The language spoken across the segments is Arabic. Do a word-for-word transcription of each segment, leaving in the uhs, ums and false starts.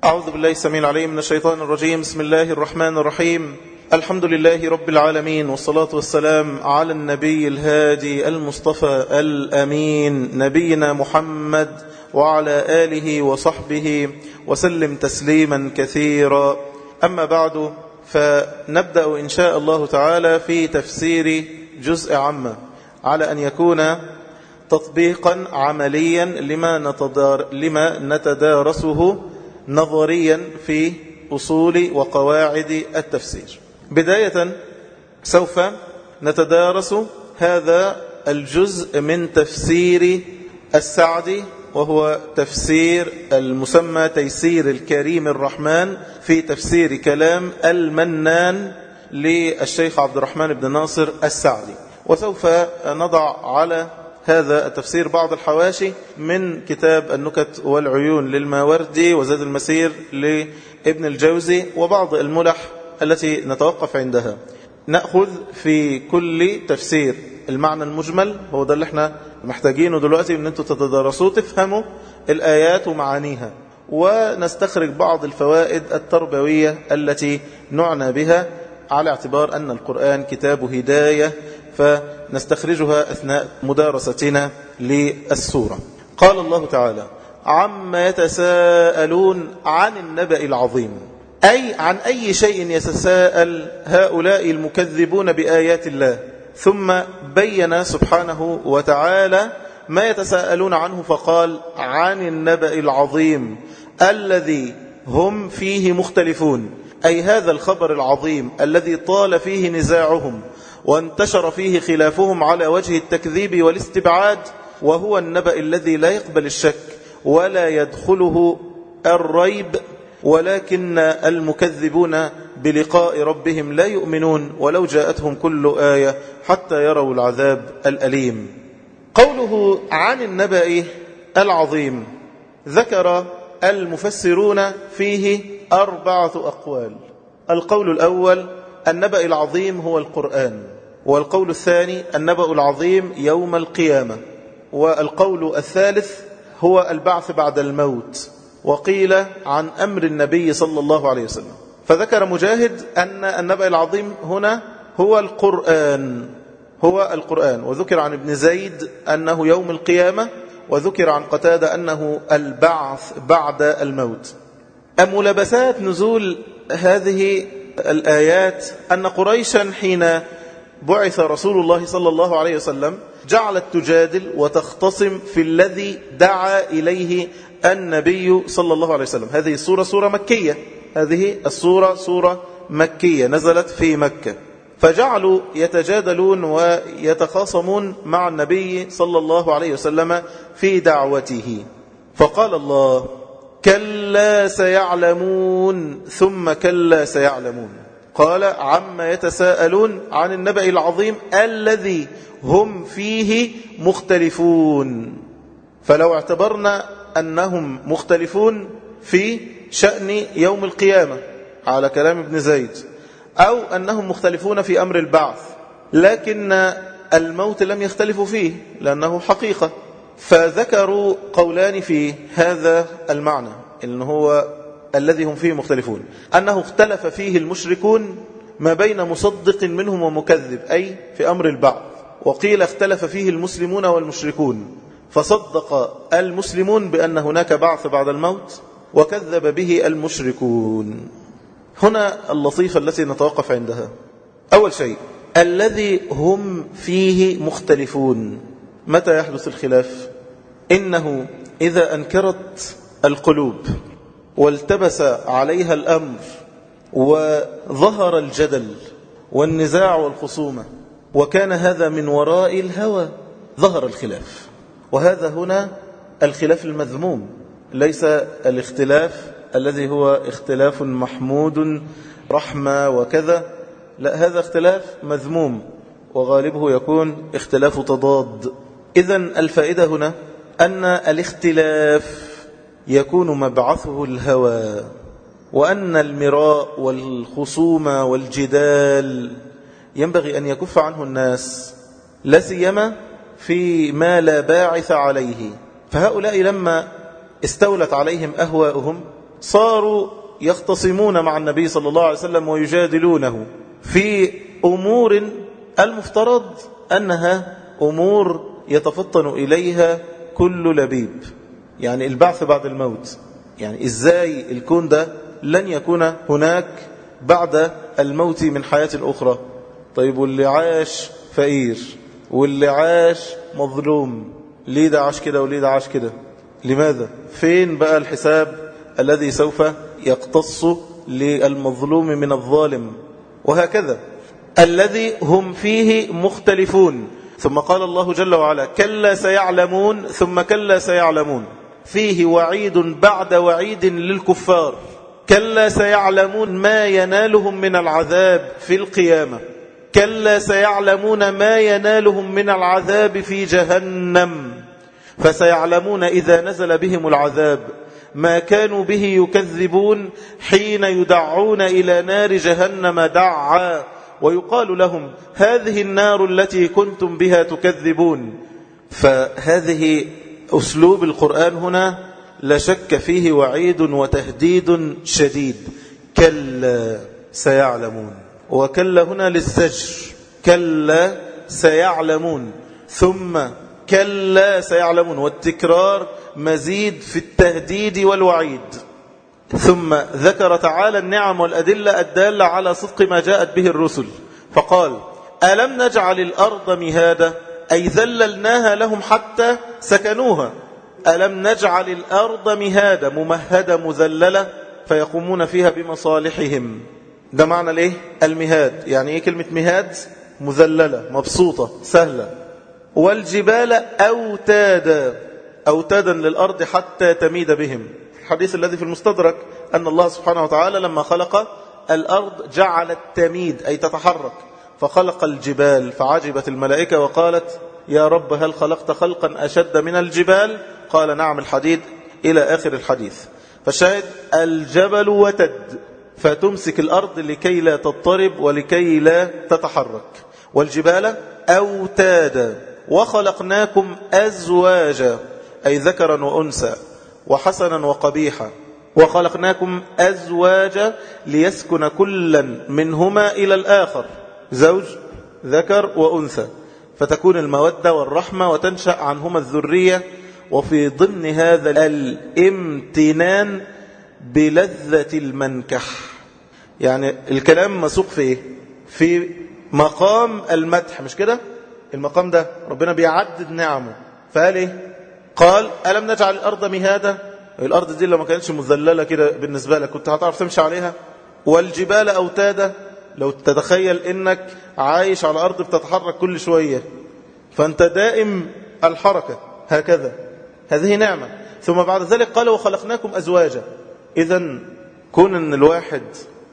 أعوذ بالله السميع العليم من الشيطان الرجيم. بسم الله الرحمن الرحيم. الحمد لله رب العالمين، والصلاة والسلام على النبي الهادي المصطفى الأمين، نبينا محمد وعلى آله وصحبه وسلم تسليما كثيرا. أما بعد، فنبدأ إن شاء الله تعالى في تفسير جزء عامة على أن يكون تطبيقا عمليا لما, نتدار لما نتدارسه نظريا في أصول وقواعد التفسير. بداية سوف نتدارس هذا الجزء من تفسير السعدي، وهو تفسير المسمى تيسير الكريم الرحمن في تفسير كلام المنان للشيخ عبد الرحمن بن ناصر السعدي. وسوف نضع على هذا التفسير بعض الحواشي من كتاب النكت والعيون للماوردي وزاد المسير لابن الجوزي، وبعض الملح التي نتوقف عندها. نأخذ في كل تفسير المعنى المجمل، هو ده اللي احنا محتاجينه دلوقتي، ان انتوا تتدرسوا تفهموا الآيات ومعانيها، ونستخرج بعض الفوائد التربوية التي نعنى بها، على اعتبار أن القرآن كتاب هداية، فنستخرجها أثناء مدارستنا للسورة. قال الله تعالى: عما يتساءلون عن النبأ العظيم، أي عن أي شيء يتساءل هؤلاء المكذبون بآيات الله. ثم بين سبحانه وتعالى ما يتساءلون عنه فقال: عن النبأ العظيم الذي هم فيه مختلفون، أي هذا الخبر العظيم الذي طال فيه نزاعهم وانتشر فيه خلافهم على وجه التكذيب والاستبعاد، وهو النبأ الذي لا يقبل الشك ولا يدخله الريب، ولكن المكذبون بلقاء ربهم لا يؤمنون ولو جاءتهم كل آية حتى يروا العذاب الأليم. قوله عن النبأ العظيم، ذكر المفسرون فيه أربعة أقوال. القول الأول: النبأ العظيم هو القرآن. والقول الثاني: النبأ العظيم يوم القيامة. والقول الثالث: هو البعث بعد الموت. وقيل عن أمر النبي صلى الله عليه وسلم. فذكر مجاهد أن النبأ العظيم هنا هو القرآن، هو القرآن. وذكر عن ابن زيد أنه يوم القيامة، وذكر عن قتادة أنه البعث بعد الموت. ملابسات نزول هذه الآيات أن قريشا حين بعث رسول الله صلى الله عليه وسلم جعلت تجادل وتختصم في الذي دعا إليه النبي صلى الله عليه وسلم. هذه السورة سورة مكية، هذه السورة سورة مكية نزلت في مكة، فجعلوا يتجادلون ويتخاصمون مع النبي صلى الله عليه وسلم في دعوته. فقال الله: كلا سيعلمون ثم كلا سيعلمون. قال: عما يتساءلون عن النبأ العظيم الذي هم فيه مختلفون. فلو اعتبرنا أنهم مختلفون في شأن يوم القيامة على كلام ابن زيد، أو أنهم مختلفون في أمر البعث، لكن الموت لم يختلفوا فيه لأنه حقيقة، فذكروا قولان في هذا المعنى، إن هو الذي هم فيه مختلفون، أنه اختلف فيه المشركون ما بين مصدق منهم ومكذب، أي في أمر البعث. وقيل اختلف فيه المسلمون والمشركون، فصدق المسلمون بأن هناك بعث بعد الموت، وكذب به المشركون. هنا اللطيفة التي نتوقف عندها. أول شيء: الذي هم فيه مختلفون. متى يحدث الخلاف؟ إنه إذا أنكرت القلوب والتبس عليها الأمر وظهر الجدل والنزاع والخصومة، وكان هذا من وراء الهوى، ظهر الخلاف. وهذا هنا الخلاف المذموم، ليس الاختلاف الذي هو اختلاف محمود رحمة وكذا، لا، هذا اختلاف مذموم وغالبه يكون اختلاف تضاد. إذن الفائدة هنا أن الاختلاف يكون مبعثه الهوى، وأن المراء والخصومة والجدال ينبغي أن يكف عنه الناس، لا سيما في ما لا باعث عليه. فهؤلاء لما استولت عليهم أهواؤهم صاروا يختصمون مع النبي صلى الله عليه وسلم ويجادلونه في أمور المفترض أنها أمور يتفطن إليها كل لبيب، يعني البعث بعد الموت، يعني إزاي الكون ده لن يكون هناك بعد الموت من حياة أخرى. طيب واللي عاش فقير واللي عاش مظلوم، ليه ده عاش كده وليه ده عاش كده؟ لماذا؟ فين بقى الحساب الذي سوف يقتص للمظلوم من الظالم؟ وهكذا الذي هم فيه مختلفون. ثم قال الله جل وعلا كلا سيعلمون ثم كلا سيعلمون، فيه وعيد بعد وعيد للكفار. كلا سيعلمون ما ينالهم من العذاب في القيامة، كلا سيعلمون ما ينالهم من العذاب في جهنم، فسيعلمون إذا نزل بهم العذاب ما كانوا به يكذبون حين يدعون إلى نار جهنم دعا ويقال لهم هذه النار التي كنتم بها تكذبون. فهذه أسلوب القرآن هنا لا شك فيه وعيد وتهديد شديد. كلا سيعلمون، وكلا هنا للزجر، كلا سيعلمون ثم كلا سيعلمون، والتكرار مزيد في التهديد والوعيد. ثم ذكر تعالى النعم والأدلة الدالة على صدق ما جاءت به الرسل، فقال ألم نجعل الأرض مهادا، أي ذللناها لهم حتى سكنوها. ألم نجعل الأرض مهادا، ممهدة مذللة، فيقومون فيها بمصالحهم. ده معنى ليه المهاد، يعني ايه كلمة مهاد؟ مذللة مبسوطة سهلة. والجبال أوتادا، أوتادا للأرض حتى تميد بهم. الحديث الذي في المستدرك أن الله سبحانه وتعالى لما خلق الأرض جعلت تميد أي تتحرك، فخلق الجبال فعجبت الملائكة وقالت يا رب هل خلقت خلقا أشد من الجبال؟ قال نعم الحديد إلى آخر الحديث. فالشاهد الجبل وتد، فتمسك الأرض لكي لا تضطرب ولكي لا تتحرك. والجبال أوتادا، وخلقناكم أزواجا، أي ذكرا وأنثى وحسنا وقبيحا، وخلقناكم أزواجا ليسكن كلا منهما إلى الآخر، زوج ذكر وأنثى، فتكون المودة والرحمة وتنشأ عنهما الذرية. وفي ضمن هذا الامتنان بلذة المنكح، يعني الكلام مسوق في ايه؟ في مقام المدح، مش كده؟ المقام ده ربنا بيعدد نعمه، فقال ايه؟ قال ألم نجعل الأرض مهادا، الأرض دي لو ما كانتش مذللة كده بالنسبة لك كنت هتعرف تمشي عليها. والجبال أوتادا، لو تتخيل إنك عايش على أرض بتتحرك كل شوية فأنت دائم الحركة، هكذا هذه نعمة. ثم بعد ذلك قال وخلقناكم أزواجا. إذن كون أن الواحد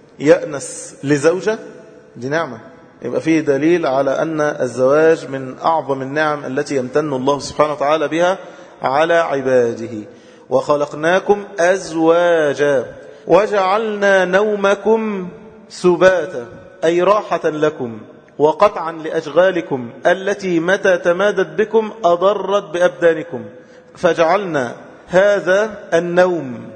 يأنس لزوجة دي نعمة، يبقى فيه دليل على أن الزواج من أعظم النعم التي يمتن الله سبحانه وتعالى بها على عباده. وخلقناكم أزواجا وجعلنا نومكم سباتا، أي راحة لكم وقطعا لأشغالكم التي متى تمادت بكم أضرت بأبدانكم، فجعلنا هذا النوم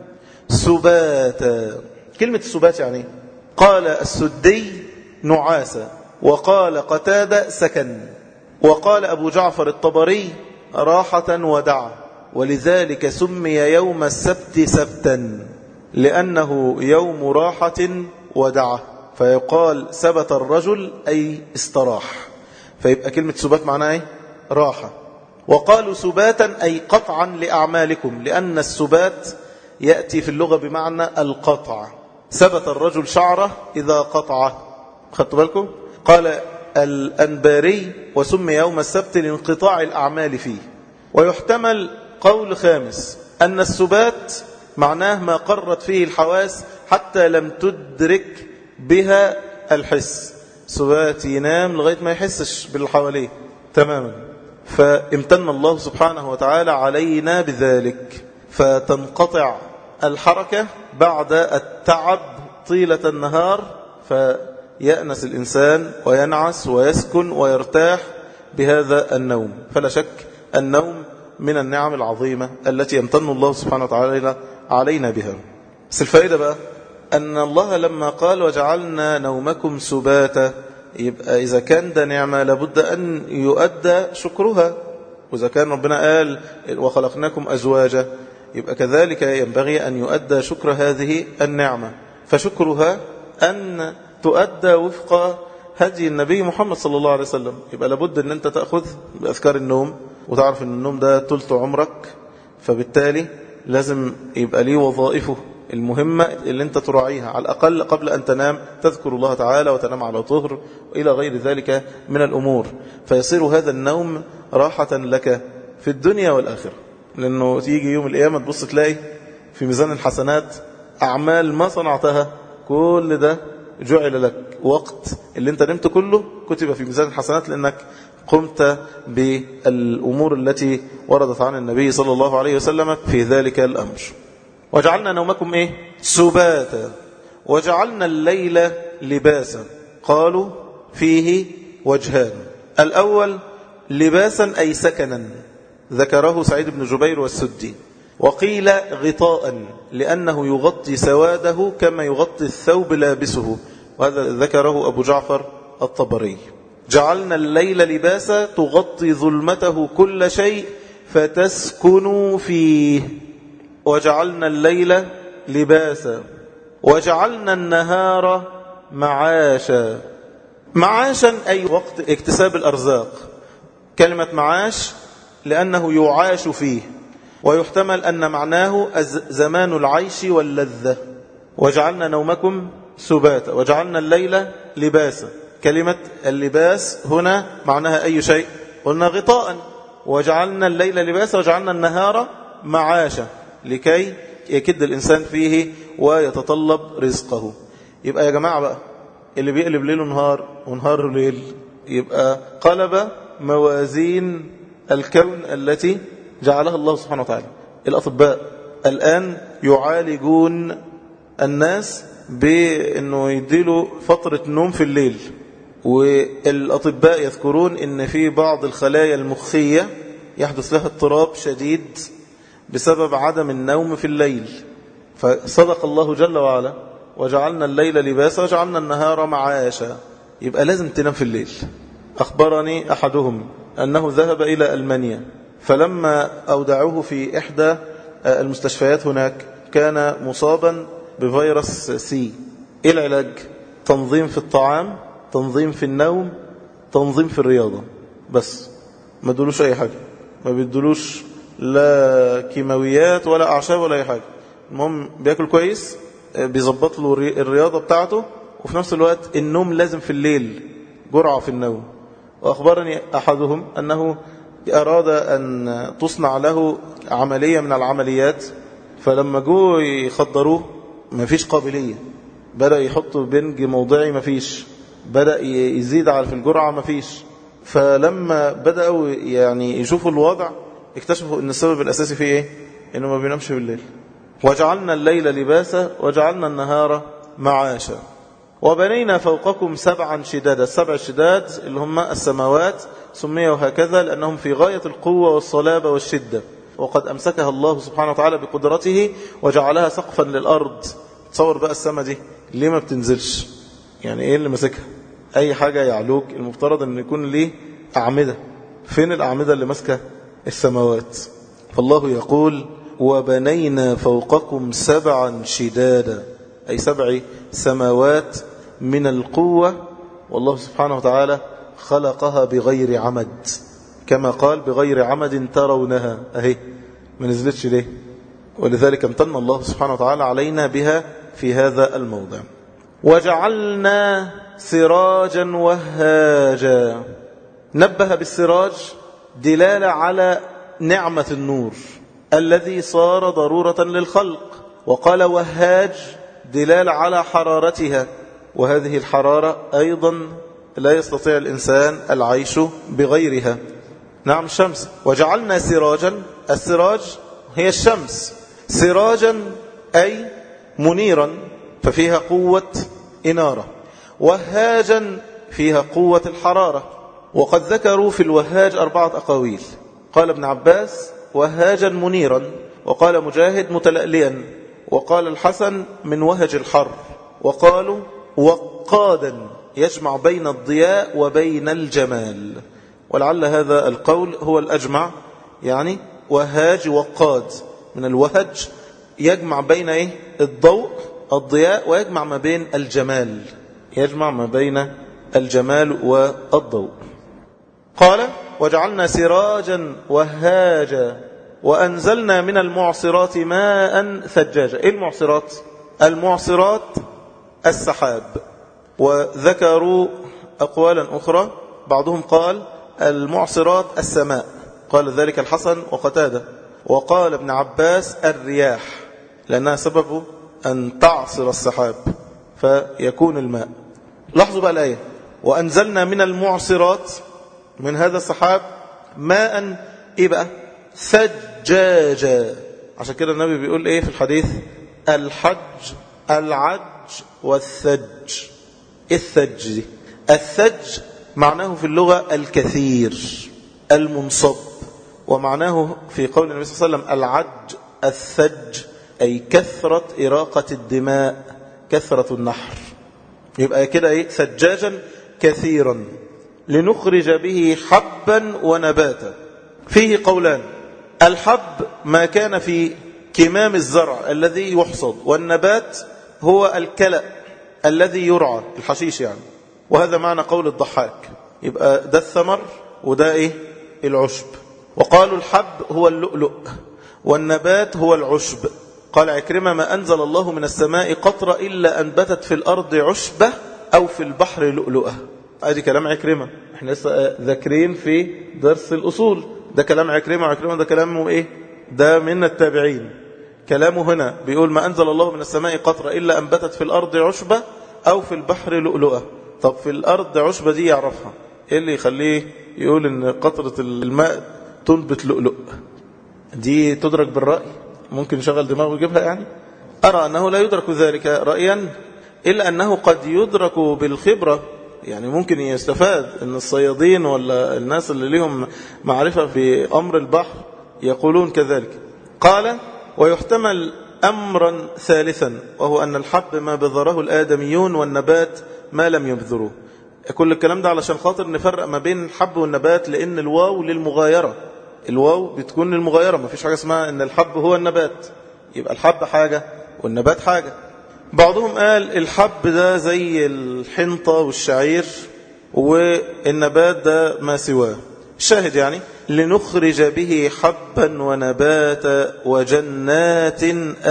سباتا. كلمة السبات يعني قال السدي نعاسا، وقال قتادة سكن، وقال أبو جعفر الطبري راحة ودعا. ولذلك سمي يوم السبت سبتا لأنه يوم راحة ودعا، فيقال سبت الرجل أي استراح، فيبقى كلمة سبات معناها ايه؟ راحة. وقالوا سباتا أي قطعا لأعمالكم، لأن السبات يأتي في اللغة بمعنى القطع. سبت الرجل شعره إذا قطعه، خدتوا بالكم؟ قال الأنباري وسمي يوم السبت لانقطاع الأعمال فيه. ويحتمل قول خامس أن السبات معناه ما قرت فيه الحواس حتى لم تدرك بها الحس. سبات ينام لغاية ما يحسش باللي حواليه تماما، فامتن الله سبحانه وتعالى علينا بذلك، فتنقطع الحركة بعد التعب طيلة النهار، فيأنس الإنسان وينعس ويسكن ويرتاح بهذا النوم. فلا شك النوم من النعم العظيمة التي يمتن الله سبحانه وتعالى علينا بها. بس الفائدة بقى أن الله لما قال وجعلنا نومكم سباتا، يبقى إذا كان ده نعمة لابد أن يؤدى شكرها. وإذا كان ربنا قال وخلقناكم أزواجا، يبقى كذلك ينبغي أن يؤدى شكر هذه النعمة. فشكرها أن تؤدى وفق هدي النبي محمد صلى الله عليه وسلم. يبقى لابد أن أنت تأخذ بأذكار النوم، وتعرف أن النوم ده تلت عمرك، فبالتالي لازم يبقى ليه وظائفه المهمة اللي انت تراعيها. على الأقل قبل أن تنام تذكر الله تعالى وتنام على طهر وإلى غير ذلك من الأمور، فيصير هذا النوم راحة لك في الدنيا والآخرة. لأنه تيجي يوم القيامة تبص تلاقي في ميزان الحسنات أعمال ما صنعتها، كل ده جعل لك وقت اللي انت نمت كله كتب في ميزان الحسنات، لأنك قمت بالأمور التي وردت عن النبي صلى الله عليه وسلم في ذلك الأمر. وجعلنا نومكم إيه؟ سباتا وجعلنا الليل لباسا. قالوا فيه وجهان. الأول لباسا أي سكنا، ذكره سعيد بن جبير والسدي. وقيل غطاء لأنه يغطي سواده كما يغطي الثوب لابسه، وهذا ذكره أبو جعفر الطبري. جعلنا الليل لباسا تغطي ظلمته كل شيء فتسكنوا فيه. وجعلنا الليل لباسا وجعلنا النهار معاشا. معاشا أي وقت اكتساب الأرزاق. كلمة معاش لأنه يعاش فيه، ويحتمل أن معناه زمان العيش واللذة. وجعلنا نومكم سباتا وجعلنا الليل لباسا. كلمة اللباس هنا معناها أي شيء؟ قلنا غطاء. وجعلنا الليل لباسا وجعلنا النهار معاشا لكي يكد الإنسان فيه ويتطلب رزقه. يبقى يا جماعة بقى اللي بيقلب ليله نهار ونهار ليل، يبقى قلب موازين الكون التي جعلها الله سبحانه وتعالى. الأطباء الآن يعالجون الناس بأنه يديله فترة نوم في الليل، والأطباء يذكرون أن في بعض الخلايا المخية يحدث لها اضطراب شديد بسبب عدم النوم في الليل. فصدق الله جل وعلا وجعلنا الليل لباسا وجعلنا النهار معاشا. يبقى لازم تنام في الليل. أخبرني أحدهم أنه ذهب إلى ألمانيا، فلما أودعوه في إحدى المستشفيات هناك كان مصابا بفيروس سي. إيه العلاج؟ تنظيم في الطعام، تنظيم في النوم، تنظيم في الرياضة، بس ما ادولوش أي حاجة، ما بيدولوش لا كيماويات ولا أعشاب ولا أي حاجة. المهم بيأكل كويس، بيظبط له الرياضة بتاعته، وفي نفس الوقت النوم لازم في الليل، جرعة في النوم. وأخبرني أحدهم أنه أراد أن تصنع له عملية من العمليات، فلما جو يخدروه ما فيش قابلية، بدأ يحطوا بنج موضعي ما فيش، بدأ يزيد على في الجرعة ما فيش. فلما بدأوا يعني يشوفوا الوضع اكتشفوا أن السبب الأساسي فيه إيه؟ إنه ما بينامش بالليل. وجعلنا الليل لباسا وجعلنا النهار معاشا. وبنينا فوقكم سبعا شدادا. السبع الشداد اللي هم السماوات سميوا هكذا لأنهم في غاية القوة والصلابة والشدة، وقد أمسكها الله سبحانه وتعالى بقدرته وجعلها سقفا للأرض. تصور بقى السماء دي ليه ما بتنزلش؟ يعني إيه اللي مسكها؟ أي حاجة يعلوك المفترض أن يكون ليه أعمدة. فين الأعمدة اللي مسكها؟ السماوات. فالله يقول وبنينا فوقكم سبعا شدادا، أي سبع سماوات من القوة، والله سبحانه وتعالى خلقها بغير عمد، كما قال بغير عمد ترونها، أهي ما نزلتش ليه؟ ولذلك امتن الله سبحانه وتعالى علينا بها في هذا الموضع. وجعلنا سراجا وهاجا. نبه بالسراج دلالة على نعمة النور الذي صار ضرورة للخلق، وقال وهاج دلالة على حرارتها، وهذه الحرارة أيضا لا يستطيع الإنسان العيش بغيرها. نعم الشمس. وجعلنا سراجا، السراج هي الشمس، سراجا أي منيرا ففيها قوة إنارة، وهاجا فيها قوة الحرارة. وقد ذكروا في الوهاج أربعة أقاويل. قال ابن عباس وهاجا منيرا، وقال مجاهد متلأليا، وقال الحسن من وهج الحر، وقالوا وقادا يجمع بين الضياء وبين الجمال، ولعل هذا القول هو الأجمع، يعني وهاج وقاد من الوهج يجمع بين إيه؟ الضوء الضياء، ويجمع ما بين الجمال، يجمع ما بين الجمال والضوء. قال وجعلنا سراجا وهاجا وأنزلنا من المعصرات ماء ثجاجا. إيه المعصرات؟ المعصرات السحاب. وذكروا أقوالا أخرى، بعضهم قال المعصرات السماء، قال ذلك الحسن وقتادة، وقال ابن عباس الرياح، لأنها سبب أن تعصر السحاب فيكون الماء. لاحظوا بقى الآية، وأنزلنا من المعصرات من هذا السحاب ماء إيه بقى؟ ثجاجا. عشان كده النبي بيقول إيه في الحديث؟ الحج العج والثج. الثج دي الثج معناه في اللغة الكثير المنصب، ومعناه في قول النبي صلى الله عليه وسلم العج الثج أي كثرة إراقة الدماء، كثرة النحر. يبقى كده إيه؟ ثجاجا كثيرا لنخرج به حبا ونباتا. فيه قولان، الحب ما كان في كمام الزرع الذي يحصد، والنبات هو الكلأ الذي يرعى، الحشيش يعني. وهذا معنى قول الضحاك. يبقى ده الثمر وده إيه؟ العشب. وقالوا الحب هو اللؤلؤ والنبات هو العشب. قال عكرمة ما أنزل الله من السماء قطرة إلا أنبتت في الأرض عشبة أو في البحر لؤلؤة. هذه كلام عكرمة، احنا لسه ذاكرين في درس الأصول، ده كلام عكرمة، وعكرمة ده كلامه إيه؟ ده من التابعين. كلامه هنا بيقول ما أنزل الله من السماء قطرة إلا أنبتت في الأرض عشبة أو في البحر لؤلؤة. طب في الأرض عشبة دي يعرفها، إيه اللي يخليه يقول إن قطرة الماء تنبت لؤلؤ؟ دي تدرك بالرأي؟ ممكن يشغل دماغه ويجيبها يعني؟ أرى أنه لا يدرك ذلك رأيا، إلا أنه قد يدرك بالخبرة. يعني ممكن يستفاد أن الصيادين ولا الناس اللي لهم معرفة في أمر البحر يقولون كذلك. قال ويحتمل أمرا ثالثا، وهو أن الحب ما بذره الآدميون والنبات ما لم يبذروه. كل الكلام ده علشان خاطر نفرق ما بين الحب والنبات، لأن الواو للمغايرة، الواو بتكون للمغايرة، ما فيش حاجة اسمها أن الحب هو النبات، يبقى الحب حاجة والنبات حاجة. بعضهم قال الحب ده زي الحنطة والشعير، والنبات ده ما سواه. الشاهد يعني لنخرج به حبا ونباتا وجنات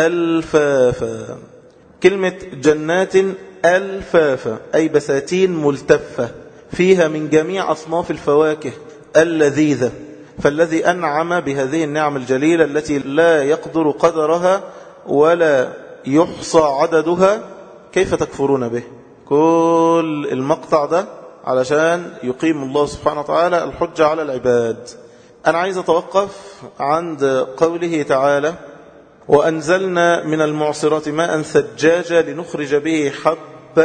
ألفافا. كلمة جنات ألفافا أي بساتين ملتفة فيها من جميع أصناف الفواكه اللذيذة. فالذي أنعم بهذه النعم الجليلة التي لا يقدر قدرها ولا يحصى عددها، كيف تكفرون به؟ كل المقطع ده علشان يقيم الله سبحانه وتعالى الحجة على العباد. أنا عايز أتوقف عند قوله تعالى وأنزلنا من المعصرات ماء ثجاجا لنخرج به حبا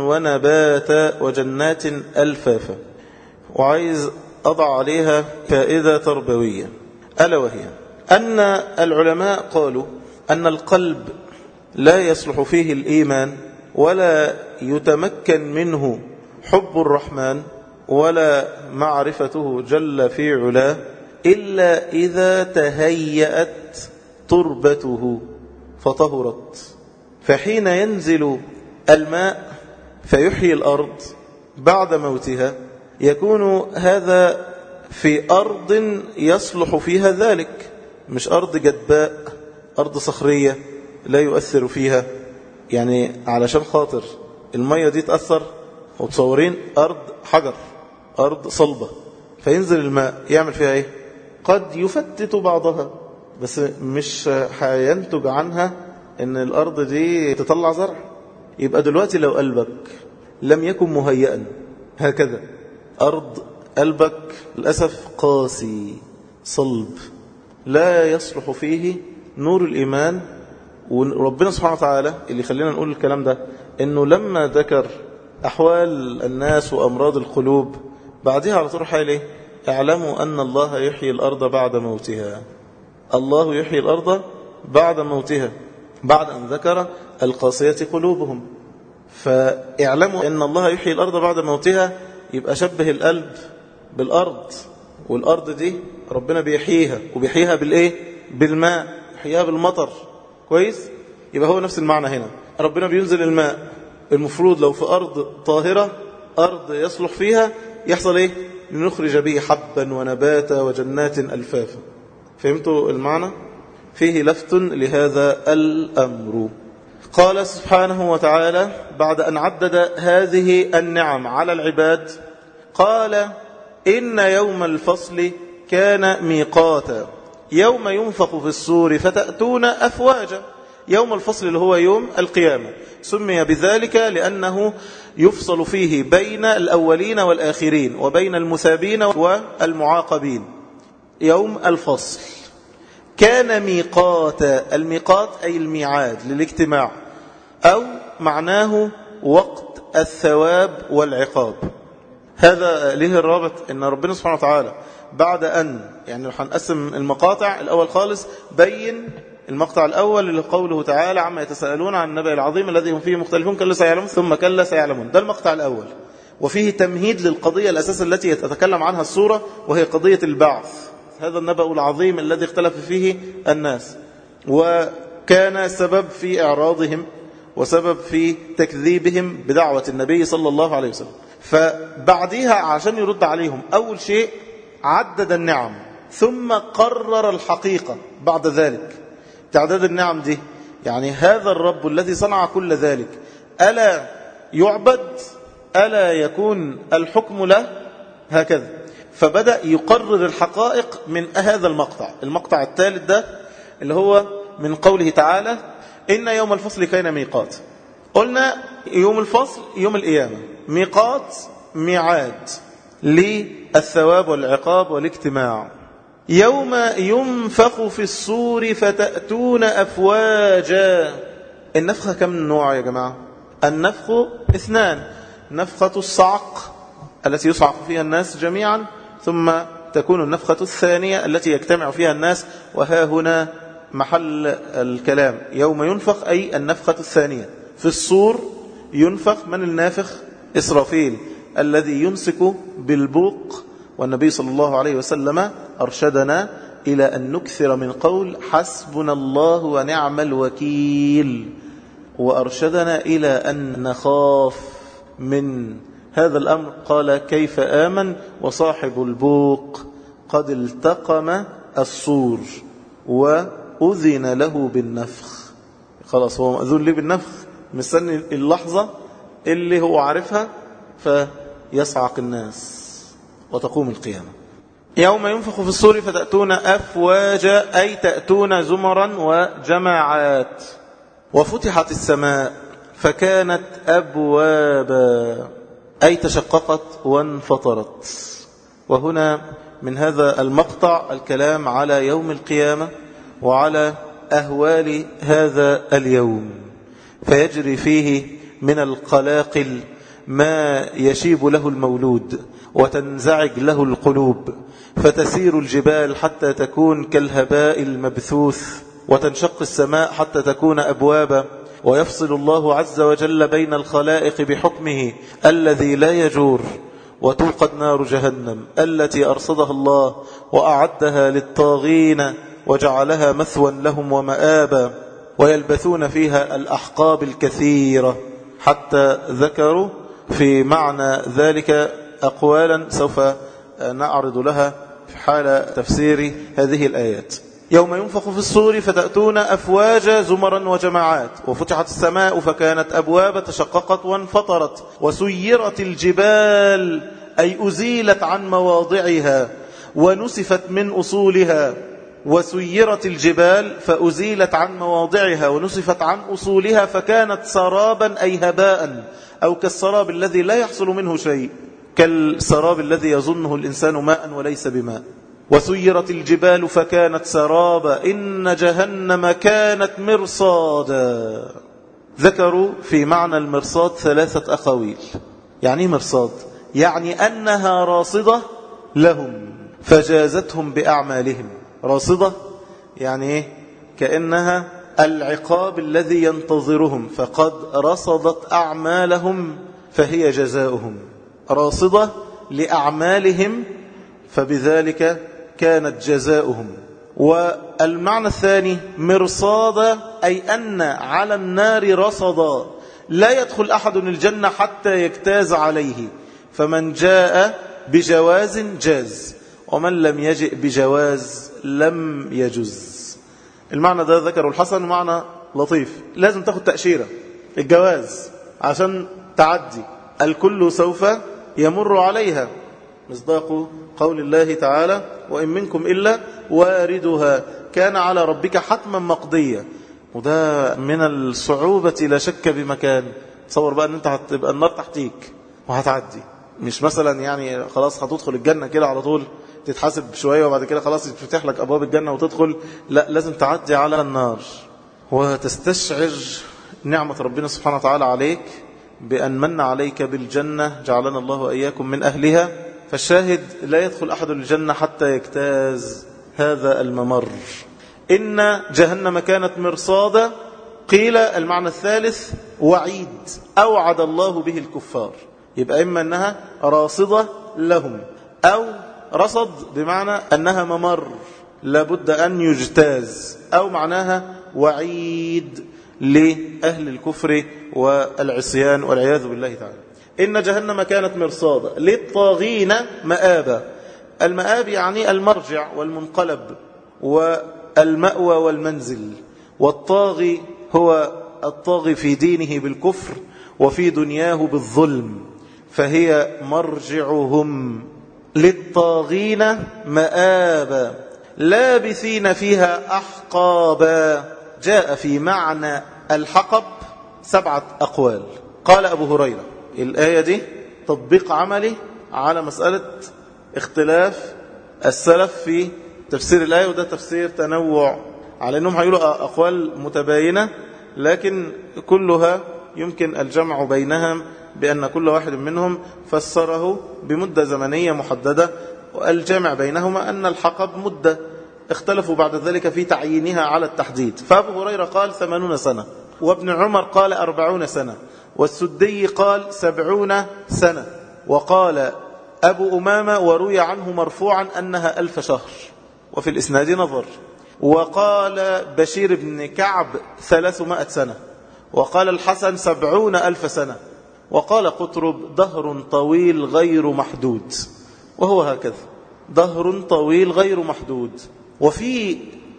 ونباتا وجنات ألفافا. وعايز أضع عليها فائدة تربوية، ألا وهي أن العلماء قالوا أن القلب لا يصلح فيه الإيمان ولا يتمكن منه حب الرحمن ولا معرفته جل في علاه إلا إذا تهيأت تربته فطهرت. فحين ينزل الماء فيحيي الأرض بعد موتها يكون هذا في أرض يصلح فيها ذلك، مش أرض جدباء، أرض صخرية لا يؤثر فيها. يعني علشان خاطر المية دي تأثر، وتصورين أرض حجر، أرض صلبة، فينزل الماء يعمل فيها إيه؟ قد يفتت بعضها، بس مش هينتج عنها إن الأرض دي تطلع زرع. يبقى دلوقتي لو قلبك لم يكن مهيئا هكذا، أرض قلبك للأسف قاسي صلب لا يصلح فيه نور الإيمان. وربنا سبحانه وتعالى اللي خلينا نقول الكلام ده إنه لما ذكر أحوال الناس وأمراض القلوب بعدها على طول حاله اعلموا أن الله يحيي الأرض بعد موتها. الله يحيي الأرض بعد موتها. بعد أن ذكر القاسية قلوبهم. فاعلموا أن الله يحيي الأرض بعد موتها، يبقى شبه القلب بالأرض، والأرض دي ربنا بيحييها، وبيحييها بالإيه؟ بالماء، يحييها بالمطر. كويس؟ يبقى هو نفس المعنى هنا. ربنا بينزل الماء، المفروض لو في أرض طاهرة، أرض يصلح فيها، يحصل إيه؟ لنخرج به حبا ونباتا وجنات ألفافا. فهمتوا المعنى؟ فيه لفت لهذا الأمر. قال سبحانه وتعالى بعد أن عدد هذه النعم على العباد، قال إن يوم الفصل كان ميقاتا يوم ينفخ في الصور فتأتون أفواجا. يوم الفصل اللي هو يوم القيامة سمي بذلك لأنه يفصل فيه بين الأولين والآخرين وبين المثابين والمعاقبين. يوم الفصل كان ميقاتا، الميقات أي الميعاد للاجتماع، أو معناه وقت الثواب والعقاب. هذا له الرابط أن ربنا سبحانه وتعالى بعد أن يعني هنقسم المقاطع الأول خالص، بين المقطع الأول اللي قوله تعالى عما يتساءلون عن النبأ العظيم الذي هم فيه مختلفون كلا سيعلمون ثم كلا سيعلمون. ده المقطع الأول، وفيه تمهيد للقضية الأساس التي تتكلم عنها السورة، وهي قضية البعث، هذا النبأ العظيم الذي اختلف فيه الناس، وكان سبب في إعراضهم وسبب في تكذيبهم بدعوة النبي صلى الله عليه وسلم. فبعدها عشان يرد عليهم أول شيء عدد النعم، ثم قرر الحقيقة بعد ذلك. تعداد النعم دي يعني هذا الرب الذي صنع كل ذلك ألا يعبد؟ ألا يكون الحكم له؟ هكذا. فبدأ يقرر الحقائق من هذا المقطع. المقطع الثالث ده اللي هو من قوله تعالى إن يوم الفصل كان ميقات. قلنا يوم الفصل يوم القيامة، ميقات ميعاد للثواب والعقاب والاجتماع. يوم ينفخ في الصور فتأتون أفواجا. النفخة كم نوع يا جماعة؟ النفخ اثنان، نفخة الصعق التي يصعق فيها الناس جميعا، ثم تكون النفخة الثانية التي يجتمع فيها الناس، وها هنا محل الكلام. يوم ينفخ أي النفخة الثانية. في الصور ينفخ من النافخ؟ إسرافيل الذي يمسك بالبوق، والنبي صلى الله عليه وسلم أرشدنا إلى أن نكثر من قول حسبنا الله ونعم الوكيل، وأرشدنا إلى أن نخاف من هذا الأمر. قال كيف آمن وصاحب البوق قد التقم الصور وأذن له بالنفخ. خلاص هو مأذون ليه بالنفخ، مستني اللحظة اللي هو عارفها فيصعق الناس وتقوم القيامة. يوم ينفخ في الصور فتأتون أفواجا أي تأتون زمرا وجماعات. وفتحت السماء فكانت أبوابا أي تشققت وانفطرت. وهنا من هذا المقطع الكلام على يوم القيامة وعلى أهوال هذا اليوم، فيجري فيه من القلاقل ما يشيب له المولود وتنزعج له القلوب، فتسير الجبال حتى تكون كالهباء المبثوث، وتنشق السماء حتى تكون أبوابا، ويفصل الله عز وجل بين الخلائق بحكمه الذي لا يجور، وتوقد نار جهنم التي أرصدها الله وأعدها للطاغين وجعلها مثوى لهم ومآبا، ويلبثون فيها الأحقاب الكثيرة. حتى ذكروا في معنى ذلك أقوالا سوف نعرض لها في حال تفسير هذه الآيات. يوم ينفخ في الصور فتأتون أفواجا زمرا وجماعات. وفتحت السماء فكانت أبواب تشققت وانفطرت. وسيرت الجبال أي أزيلت عن مواضعها ونسفت من أصولها. وسيرت الجبال فأزيلت عن مواضعها ونسفت عن أصولها، فكانت سرابا أي هباء، أو كالسراب الذي لا يحصل منه شيء، كالسراب الذي يظنه الإنسان ماء وليس بماء. وسيرت الجبال فكانت سرابا إن جهنم كانت مرصادا. ذكروا في معنى المرصاد ثلاثة أقاويل. يعني مرصاد يعني أنها راصدة لهم فجازتهم بأعمالهم. راصدة يعني إيه؟ كأنها العقاب الذي ينتظرهم، فقد رصدت أعمالهم فهي جزاؤهم، راصدة لأعمالهم فبذلك كانت جزاؤهم. والمعنى الثاني مرصادا، أي أن على النار رصدا، لا يدخل أحد الجنة حتى يجتاز عليه، فمن جاء بجواز جاز، ومن لم يجئ بجواز لم يجز. المعنى ده ذكره الحسن، معنى لطيف. لازم تاخد تأشيرة الجواز عشان تعدي، الكل سوف يمر عليها، مصداق قول الله تعالى وإن منكم إلا واردها كان على ربك حتما مقضية. وده من الصعوبة لا شك بمكان. تصور بقى أن أنت هتبقى النار تحتيك وهتعدي، مش مثلا يعني خلاص هتدخل الجنة كده على طول تتحاسب شوية وبعد كده خلاص يتفتح لك أبواب الجنة وتدخل، لا، لازم تعدي على النار وتستشعر نعمة ربنا سبحانه وتعالى عليك بأن من عليك بالجنة، جعلنا الله وإياكم من أهلها. فالشاهد لا يدخل أحد الجنة حتى يجتاز هذا الممر. إن جهنم كانت مرصادا، قيل المعنى الثالث وعيد أوعد الله به الكفار، يبقى إما أنها راصدة لهم، أو رصد بمعنى أنها ممر لابد أن يجتاز، أو معناها وعيد لأهل الكفر والعصيان والعياذ بالله تعالى. إن جهنم كانت مرصادا للطاغين مآبا. المآب يعني المرجع والمنقلب والمأوى والمنزل، والطاغي هو الطاغي في دينه بالكفر وفي دنياه بالظلم، فهي مرجعهم للطاغين مآبا لابثين فيها أحقابا. جاء في معنى الحقب سبعة أقوال. قال أبو هريرة الآية دي تطبيق عملي على مسألة اختلاف السلف في تفسير الآية، وده تفسير تنوع على أنهم هيقولوا أقوال متباينة، لكن كلها يمكن الجمع بينها بأن كل واحد منهم فسره بمدة زمنية محددة، والجمع بينهما أن الحقب مدة اختلفوا بعد ذلك في تعيينها على التحديد. فأبو هريرة قال ثمانون سنة، وابن عمر قال أربعون سنة، والسدي قال سبعون سنة، وقال أبو أمامة وروي عنه مرفوعا أنها ألف شهر، وفي الإسناد نظر. وقال بشير بن كعب ثلاثمائة سنة، وقال الحسن سبعون ألف سنة، وقال قطرب دهر طويل غير محدود. وهو هكذا، دهر طويل غير محدود. وفي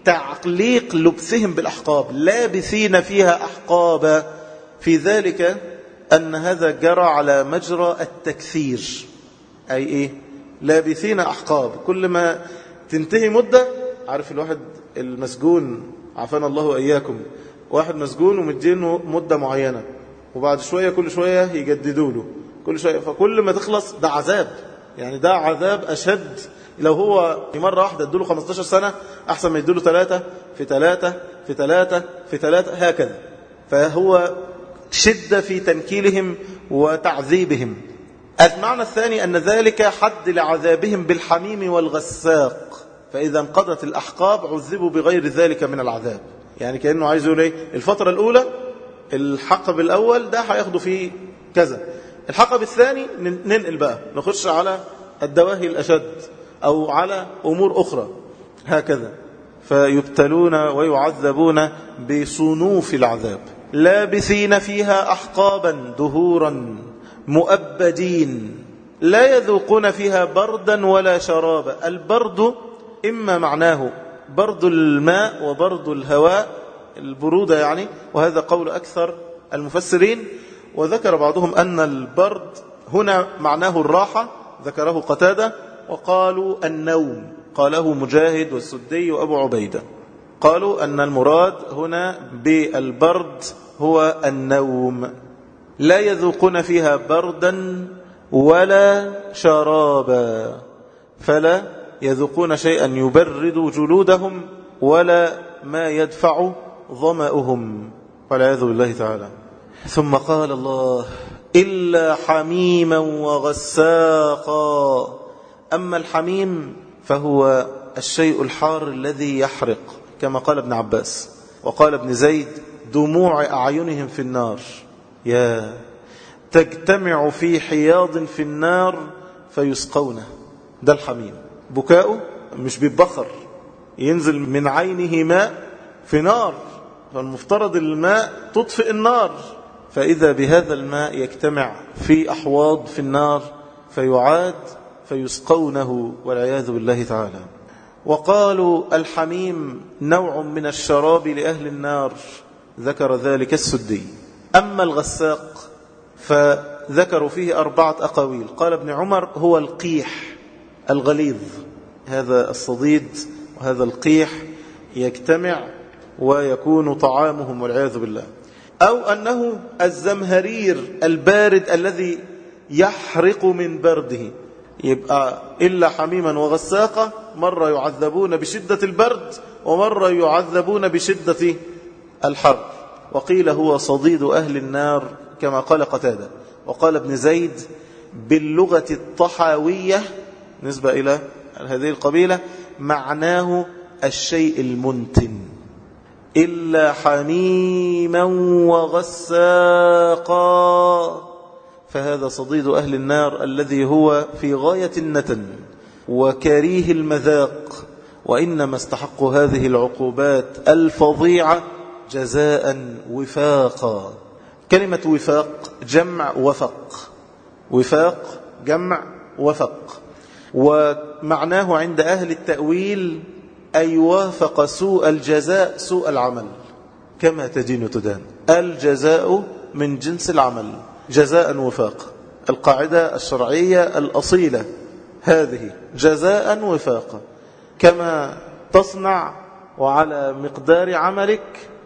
تعليق لبسهم بالأحقاب لابثين فيها أحقابا، في ذلك أن هذا جرى على مجرى التكثير. أي إيه؟ لابثين أحقاب، كل ما تنتهي مدة. عارف الواحد المسجون، عافانا الله وإياكم، واحد مسجون ومدينه مدة معينة، وبعد شوية كل شوية يجددوا له كل شوية، فكل ما تخلص ده عذاب، يعني ده عذاب أشد. لو هو مرة واحدة ادوله خمستاشر سنة أحسن ما يدوله ثلاثة في ثلاثة في ثلاثة في ثلاثة هكذا. فهو شدة في تنكيلهم وتعذيبهم. المعنى الثاني أن ذلك حد لعذابهم بالحميم والغساق، فإذا انقضت الأحقاب عذبوا بغير ذلك من العذاب. يعني كأنه عايز يقول ايه، الفترة الأولى الحقب الأول ده هياخدوا فيه كذا، الحقب الثاني ننقل بقى نخش على الدواهي الأشد أو على أمور أخرى هكذا. فيبتلون ويعذبون بصنوف العذاب. لابثين فيها أحقابا دهورا مؤبدين لا يذوقون فيها بردا ولا شرابا. البرد إما معناه برد الماء وبرد الهواء، البرودة يعني، وهذا قول أكثر المفسرين. وذكر بعضهم أن البرد هنا معناه الراحة، ذكره قتادة، وقالوا النوم، قاله مجاهد والسدي وأبو عبيدة، قالوا أن المراد هنا بالبرد هو النوم. لا يذوقون فيها بردا ولا شرابا، فلا يذوقون شيئا يبرد جلودهم ولا ما يدفع ظمأهم والعياذ بالله تعالى. ثم قال الله إلا حميما وغساقا. أما الحميم فهو الشيء الحار الذي يحرق كما قال ابن عباس، وقال ابن زيد دموع أعينهم في النار، يا تجتمع في حياض في النار فيسقونه. ده الحميم، بكاؤه مش بيتبخر، ينزل من عينه ماء في نار، فالمفترض الماء تطفئ النار، فإذا بهذا الماء يجتمع في أحواض في النار فيعاد فيسقونه والعياذ بالله تعالى. وقالوا الحميم نوع من الشراب لأهل النار، ذكر ذلك السدي. أما الغساق فذكروا فيه أربعة أقاويل. قال ابن عمر هو القيح الغليظ، هذا الصديد وهذا القيح يجتمع ويكون طعامهم والعياذ بالله. أو أنه الزمهرير البارد الذي يحرق من برده، يبقى إلا حميما وغساقا، مرة يعذبون بشدة البرد ومرة يعذبون بشدة الحر. وقيل هو صديد أهل النار كما قال قتادة. وقال ابن زيد باللغة الطحاوية نسبة إلى هذه القبيلة معناه الشيء المنتن، إلا حميما وغساقا، فهذا صديد أهل النار الذي هو في غاية النتن وكريه المذاق، وإنما استحق هذه العقوبات الفظيعة جزاء وفاقا. كلمة وفاق جمع وفق، وفاق جمع وفق، ومعناه عند أهل التأويل أي وافق سوء الجزاء سوء العمل، كما تدين تدان، الجزاء من جنس العمل، جزاء وفاق. القاعدة الشرعية الأصيلة هذه، جزاء وفاقا، كما تصنع وعلى مقدار عملك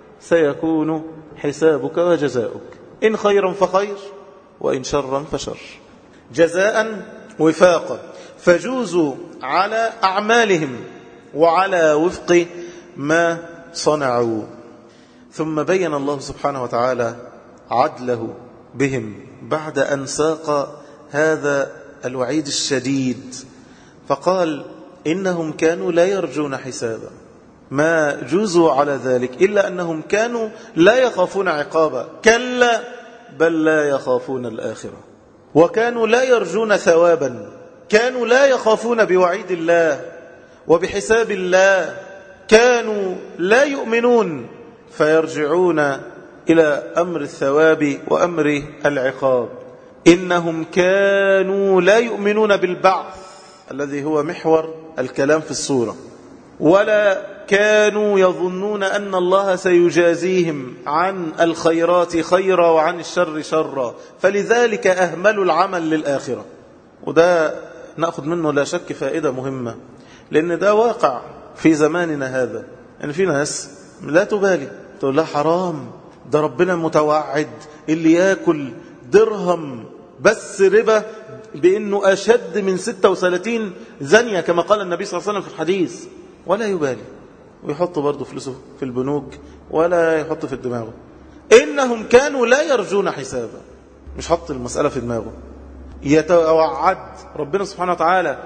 سيكون حسابك وجزاؤك، إن خيرا فخير وإن شرا فشر، جزاء وفاقا. فجوزوا على أعمالهم وعلى وفق ما صنعوا. ثم بين الله سبحانه وتعالى عدله بهم بعد أن ساق هذا الوعيد الشديد، فقال إنهم كانوا لا يرجون حسابا، ما جوزوا على ذلك إلا أنهم كانوا لا يخافون عقابا، كلا بل لا يخافون الآخرة، وكانوا لا يرجون ثوابا، كانوا لا يخافون بوعيد الله وبحساب الله، كانوا لا يؤمنون فيرجعون إلى أمر الثواب وأمر العقاب. إنهم كانوا لا يؤمنون بالبعث الذي هو محور الكلام في السورة، ولا كانوا يظنون أن الله سيجازيهم عن الخيرات خيرا وعن الشر شرا، فلذلك أهملوا العمل للآخرة. وده نأخذ منه لا شك فائدة مهمة، لأن ده واقع في زماننا هذا، أن في ناس لا تبالي، تقول لا حرام، ده ربنا متوعد اللي يأكل درهم بس ربا بأنه أشد من ستة وثلاثين زنية كما قال النبي صلى الله عليه وسلم في الحديث، ولا يبالي، ويحط برضه فلوسه في البنوك ولا يحط في دماغه. إنهم كانوا لا يرجون حسابا، مش حط المسألة في دماغه، يتوعد ربنا سبحانه وتعالى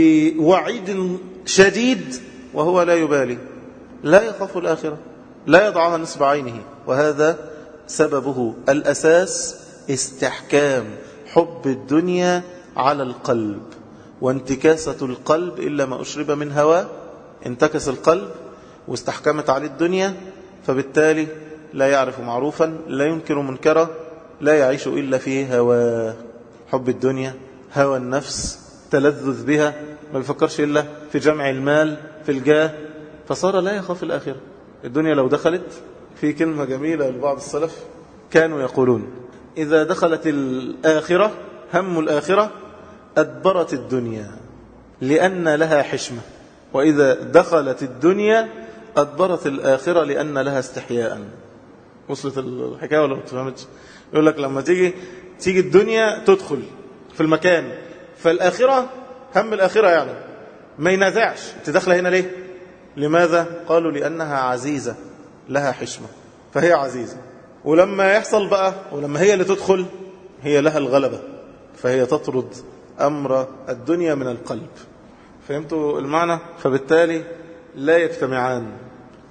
بوعيد شديد وهو لا يبالي، لا يخاف الآخرة، لا يضعها نصب عينه. وهذا سببه الأساس استحكام حب الدنيا على القلب، وانتكاسة القلب إلا ما أشرب من هواه، انتكس القلب واستحكمت عليه الدنيا، فبالتالي لا يعرف معروفا، لا ينكر منكرا، لا يعيش إلا في هواه. حب الدنيا، هوى النفس، تلذذ بها، ما بيفكرش إلا في جمع المال، في الجاه، فصار لا يخاف الآخرة. الدنيا لو دخلت، في كلمة جميلة لبعض السلف كانوا يقولون إذا دخلت الآخرة، هم الآخرة، أدبرت الدنيا لأن لها حشمة، وإذا دخلت الدنيا أدبرت الآخرة لأن لها استحياء. وصلت الحكاية ولا ما تفهمتش؟ يقول لك لما تيجي تيجي الدنيا تدخل في المكان، فالآخرة هم الآخرة يعني ما ينازعش، انت داخله هنا ليه؟ لماذا؟ قالوا لأنها عزيزة لها حشمة، فهي عزيزة، ولما يحصل بقى ولما هي اللي تدخل هي لها الغلبة، فهي تطرد أمر الدنيا من القلب. فهمتوا المعنى؟ فبالتالي لا يجتمعان،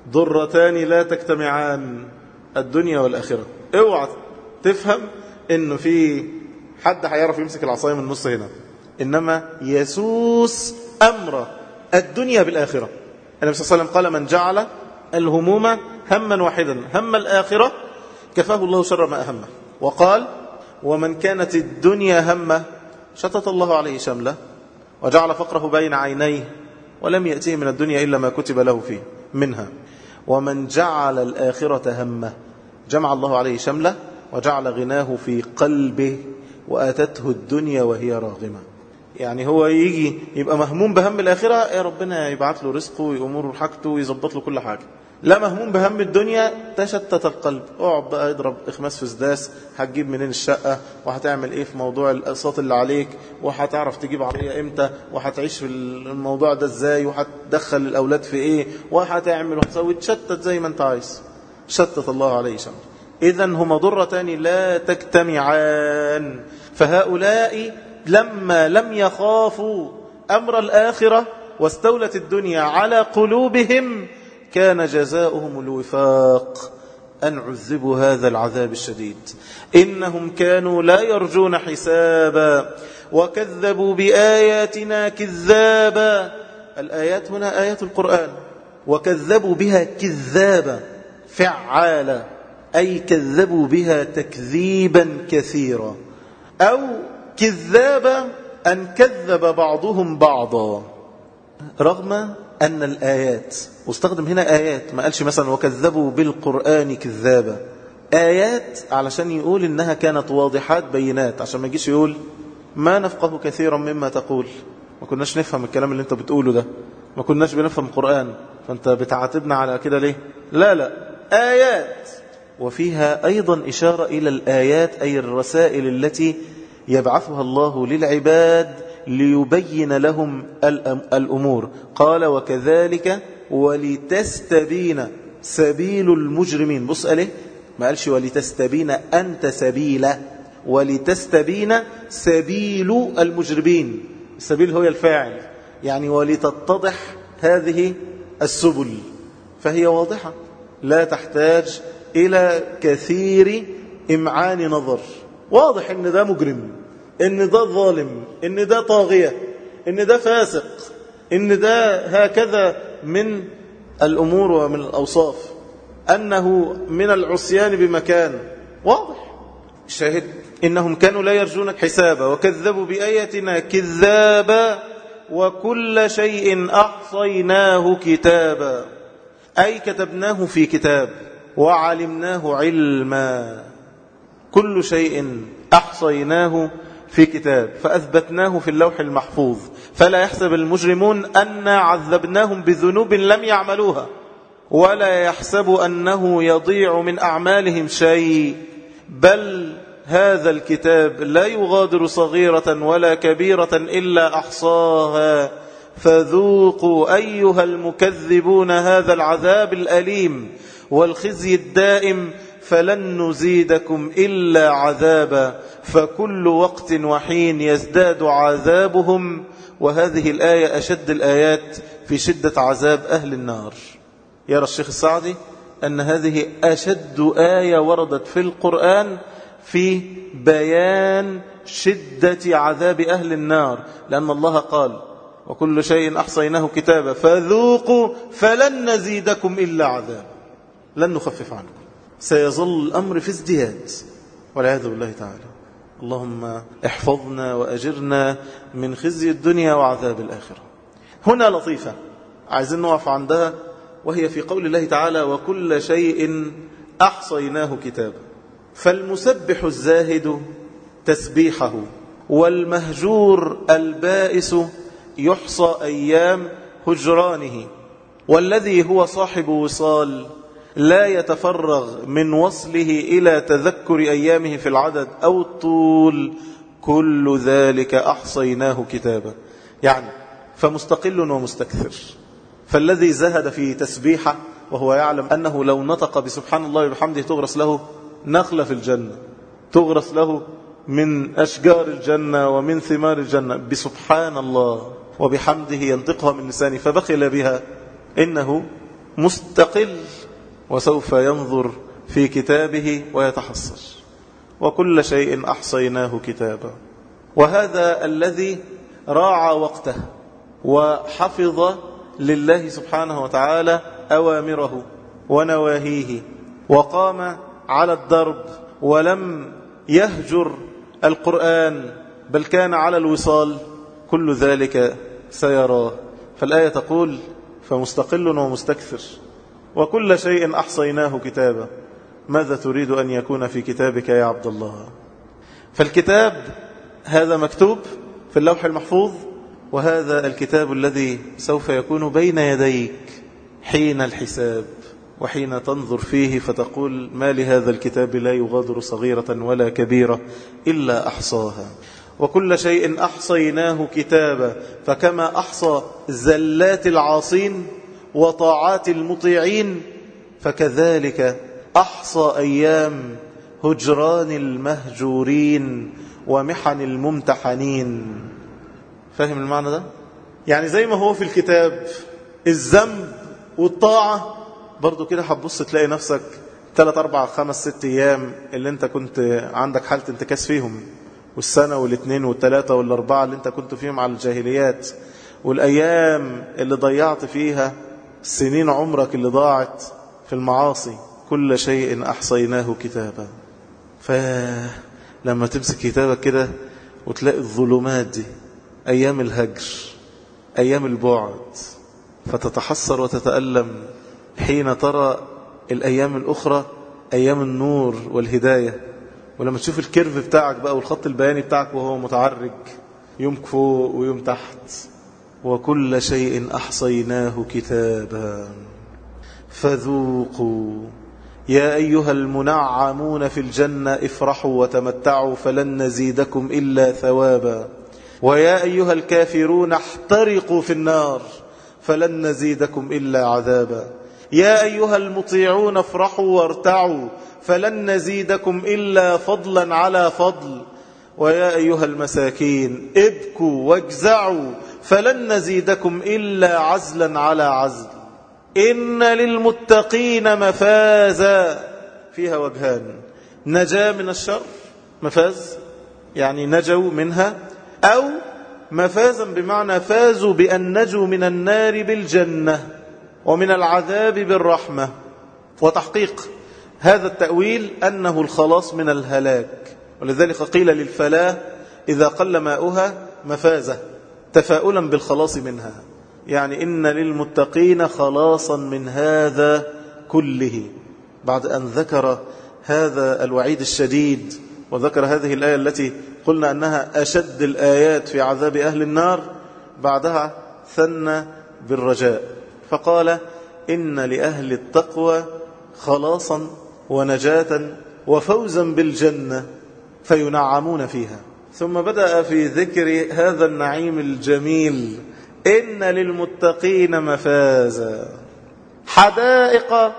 ضرتان لا تجتمعان، الدنيا والآخرة. اوعى تفهم انه في حد هيعرف يمسك العصاية من النص هنا، انما يسوس امر الدنيا بالآخرة. النبي صلى الله عليه وسلم قال: من جعل الهموم هما واحدا هم الآخرة كفاه الله شر ما أهمه. وقال: ومن كانت الدنيا همه شتت الله عليه شمله وجعل فقره بين عينيه ولم يأتيه من الدنيا إلا ما كتب له فيه منها. ومن جعل الآخرة همه جمع الله عليه شمله وجعل غناه في قلبه وآتته الدنيا وهي راغمة. يعني هو يجي يبقى مهموم بهم الآخرة، يا ربنا يبعث له رزقه ويأمره حاجته ويظبط له كل حاجة. لا، مهموم بهم الدنيا تشتت القلب. اقعد بقى اضرب اخماس في سداس، هتجيب منين الشقة، وهتعمل ايه في موضوع الاقساط اللي عليك، وهتعرف تجيب عربية امتى، وهتعيش في الموضوع ده ازاي، وهتدخل الاولاد في ايه، وهتعمل وهتسوي. تشتت زي ما انت عايز. شتت الله عليه شمل. اذا هما ضرتان لا تجتمعان. فهؤلاء لما لم يخافوا أمر الآخرة واستولت الدنيا على قلوبهم كان جزاؤهم الوفاق أن عذبوا هذا العذاب الشديد. إنهم كانوا لا يرجون حسابا وكذبوا بآياتنا كذابا. الآيات هنا آيات القرآن. وكذبوا بها كذابا فعالا، أي كذبوا بها تكذيبا كثيرا. أو كذابا أن كذب بعضهم بعضا، رغم أن الآيات، واستخدم هنا آيات، ما قالش مثلا وكذبوا بالقرآن كذابا. آيات علشان يقول إنها كانت واضحات بينات، عشان ما يجيش يقول ما نفقه كثيرا مما تقول، ما كناش نفهم الكلام اللي انت بتقوله ده، ما كناش بنفهم القرآن، فانت بتعاتبنا على كده ليه؟ لا لا، آيات. وفيها أيضا إشارة إلى الآيات، أي الرسائل التي يبعثها الله للعباد ليبين لهم الأمور. قال وكذلك ولتستبين سبيل المجرمين. بص قاله، ما قالش ولتستبين أنت سبيله، ولتستبين سبيل المجرمين. السبيل هو الفاعل، يعني ولتتضح هذه السبل، فهي واضحة لا تحتاج إلى كثير إمعان نظر. واضح إن ده مجرم، إن ده ظالم، إن ده طاغية، إن ده فاسق، إن ده هكذا من الأمور ومن الأوصاف، أنه من العصيان بمكان واضح. الشاهد إنهم كانوا لا يرجون حسابا وكذبوا بآياتنا كذابا وكل شيء أحصيناه كتابا، أي كتبناه في كتاب وعلمناه علما. كل شيء أحصيناه في كتاب فأثبتناه في اللوح المحفوظ. فلا يحسب المجرمون أنا عذبناهم بذنوب لم يعملوها، ولا يحسب أنه يضيع من أعمالهم شيء، بل هذا الكتاب لا يغادر صغيرة ولا كبيرة إلا أحصاها فذوقوا أيها المكذبون هذا العذاب الأليم والخزي الدائم فلن نزيدكم إلا عذابا. فكل وقت وحين يزداد عذابهم. وهذه الآية أشد الآيات في شدة عذاب أهل النار. يرى الشيخ السعدي أن هذه أشد آية وردت في القرآن في بيان شدة عذاب أهل النار، لأن الله قال وكل شيء أحصيناه كتابا فذوقوا فلن نزيدكم إلا عذاب، لن نخفف عنكم. سيظل الأمر في ازدياد والعياذ بالله تعالى. اللهم احفظنا وأجرنا من خزي الدنيا وعذاب الآخرة. هنا لطيفة عايزين نقف عندها، وهي في قول الله تعالى وكل شيء أحصيناه كتابا. فالمسبح الزاهد تسبيحه والمهجور البائس يحصى أيام هجرانه، والذي هو صاحب وصال لا يتفرغ من وصله إلى تذكر أيامه في العدد أو الطول، كل ذلك أحصيناه كتابا. يعني فمستقل ومستكثر. فالذي زهد في تسبيحه وهو يعلم أنه لو نطق بسبحان الله وبحمده تغرس له نخلة في الجنة، تغرس له من أشجار الجنة ومن ثمار الجنة بسبحان الله وبحمده ينطقها من لسانه فبخل بها، إنه مستقل، وسوف ينظر في كتابه ويتحسر. وكل شيء أحصيناه كتابا. وهذا الذي راعى وقته وحفظ لله سبحانه وتعالى أوامره ونواهيه، وقام على الدرب ولم يهجر القرآن، بل كان على الوصال، كل ذلك سيراه. فالآية تقول: فمستقل ومستكثر، وكل شيء أحصيناه كتابا. ماذا تريد أن يكون في كتابك يا عبد الله؟ فالكتاب هذا مكتوب في اللوح المحفوظ، وهذا الكتاب الذي سوف يكون بين يديك حين الحساب، وحين تنظر فيه فتقول: ما لهذا الكتاب لا يغادر صغيرة ولا كبيرة إلا أحصاها. وكل شيء أحصيناه كتابا. فكما أحصى زلات العاصين وطاعات المطيعين، فكذلك أحصى أيام هجران المهجورين ومحن الممتحنين. فاهم المعنى ده؟ يعني زي ما هو في الكتاب الذنب والطاعة، برضو كده هتبص تلاقي نفسك ثلاث أربع خمس ست أيام اللي انت كنت عندك حالة انتكاس فيهم، والسنة والاثنين والثلاثة والأربعة اللي انت كنت فيهم على الجاهليات، والأيام اللي ضيعت فيها سنين عمرك اللي ضاعت في المعاصي. كل شيء أحصيناه كتابا. فلما تمسك كتابك كده وتلاقي الظلمات دي، أيام الهجر، أيام البعد، فتتحسر وتتألم حين ترى الأيام الأخرى أيام النور والهداية. ولما تشوف الكيرف بتاعك بقى والخط البياني بتاعك وهو متعرج، يوم فوق ويوم تحت. وكل شيء أحصيناه كتابا. فذوقوا يا أيها المنعمون في الجنة افرحوا وتمتعوا فلن نزيدكم إلا ثوابا. ويا أيها الكافرون احترقوا في النار فلن نزيدكم إلا عذابا. يا أيها المطيعون افرحوا وارتعوا فلن نزيدكم إلا فضلا على فضل. ويا أيها المساكين ابكوا واجزعوا فلن نزيدكم إلا عزلا على عزل. إن للمتقين مفازا، فيها وجهان: نجا من الشر، مفاز يعني نجوا منها، أو مفازا بمعنى فازوا بأن نجوا من النار بالجنة ومن العذاب بالرحمة. وتحقيق هذا التأويل أنه الخلاص من الهلاك، ولذلك قيل للفلاة إذا قل ماؤها مفازة، تفاؤلا بالخلاص منها. يعني إن للمتقين خلاصا من هذا كله. بعد أن ذكر هذا الوعيد الشديد وذكر هذه الآية التي قلنا أنها أشد الآيات في عذاب أهل النار، بعدها ثنى بالرجاء فقال: إن لأهل التقوى خلاصا ونجاة وفوزا بالجنة فينعمون فيها. ثم بدأ في ذكر هذا النعيم الجميل: إن للمتقين مفازا، حدائق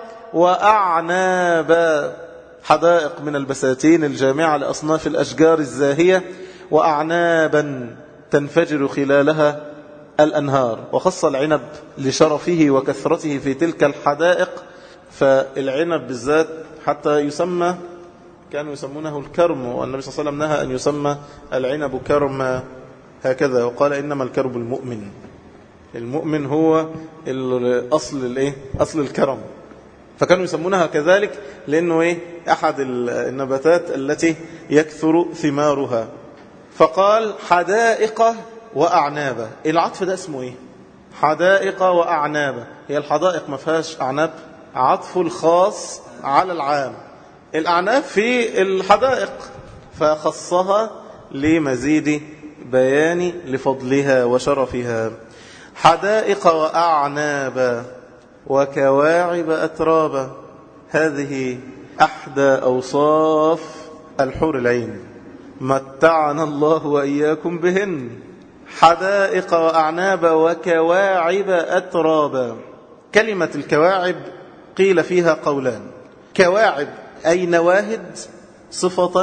وأعنابا. حدائق من البساتين الجامعة لأصناف الأشجار الزاهية، وأعنابا تنفجر خلالها الأنهار. وخص العنب لشرفه وكثرته في تلك الحدائق، فالعنب بالذات حتى يسمى، كانوا يسمونه الكرم، والنبي صلى الله عليه وسلم نهى أن يسمى العنب كرم هكذا، وقال: إنما الكرب المؤمن. المؤمن هو الأصل الإيه؟ أصل الكرم. فكانوا يسمونها كذلك لأنه إيه؟ أحد النباتات التي يكثر ثمارها. فقال: حدائق وأعنابا. العطف ده اسمه إيه؟ حدائق وأعنابا. هي الحدائق ما فيهاش أعناب، عطف الخاص على العام. الأعناب في الحدائق، فخصها لمزيد بيان لفضلها وشرفها. حدائق وأعنابا وكواعب أترابا. هذه أحدى أوصاف الحور العين، متعنا الله وإياكم بهن. حدائق وأعنابا وكواعب أترابا. كلمة الكواعب قيل فيها قولان: كواعب أي نواهد، صفة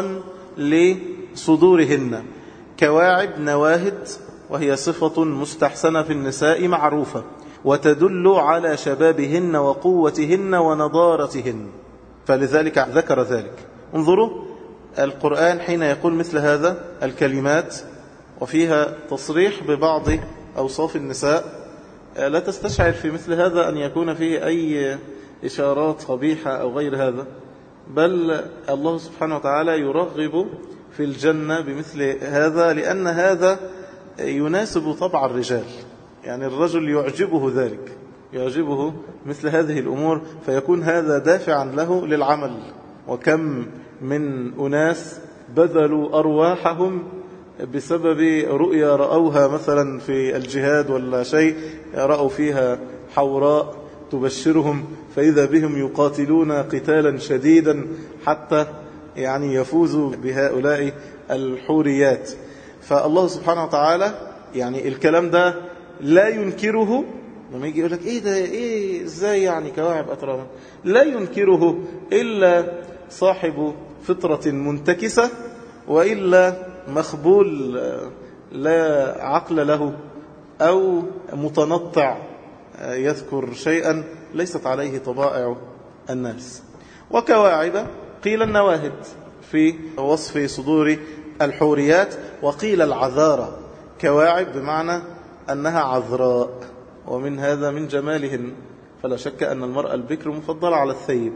لصدورهن. كواعب نواهد، وهي صفة مستحسنة في النساء معروفة. وتدل على شبابهن وقوتهن ونضارتهن، فلذلك ذكر ذلك. انظروا القرآن حين يقول مثل هذا الكلمات وفيها تصريح ببعض أوصاف النساء، لا تستشعر في مثل هذا أن يكون فيه أي إشارات قبيحة أو غير هذا، بل الله سبحانه وتعالى يرغب في الجنة بمثل هذا، لأن هذا يناسب طبع الرجال، يعني الرجل يعجبه ذلك، يعجبه مثل هذه الأمور، فيكون هذا دافعا له للعمل. وكم من أناس بذلوا أرواحهم بسبب رؤيا رأوها مثلا في الجهاد ولا شيء، رأوا فيها حوراء تبشرهم فإذا بهم يقاتلون قتالا شديدا حتى يعني يفوزوا بهؤلاء الحوريات. فالله سبحانه وتعالى يعني الكلام ده لا ينكره، لما يجي يقول لك ايه ده، ايه ازاي يعني كواعب أترابا، لا ينكره إلا صاحب فطرة منتكسة، وإلا مخبول لا عقل له، أو متنطع يذكر شيئا ليست عليه طبائع الناس. وكواعب قيل النواهد في وصف صدور الحوريات، وقيل العذارة، كواعب بمعنى أنها عذراء، ومن هذا من جمالهن، فلا شك أن المرأة البكر مفضلة على الثيب.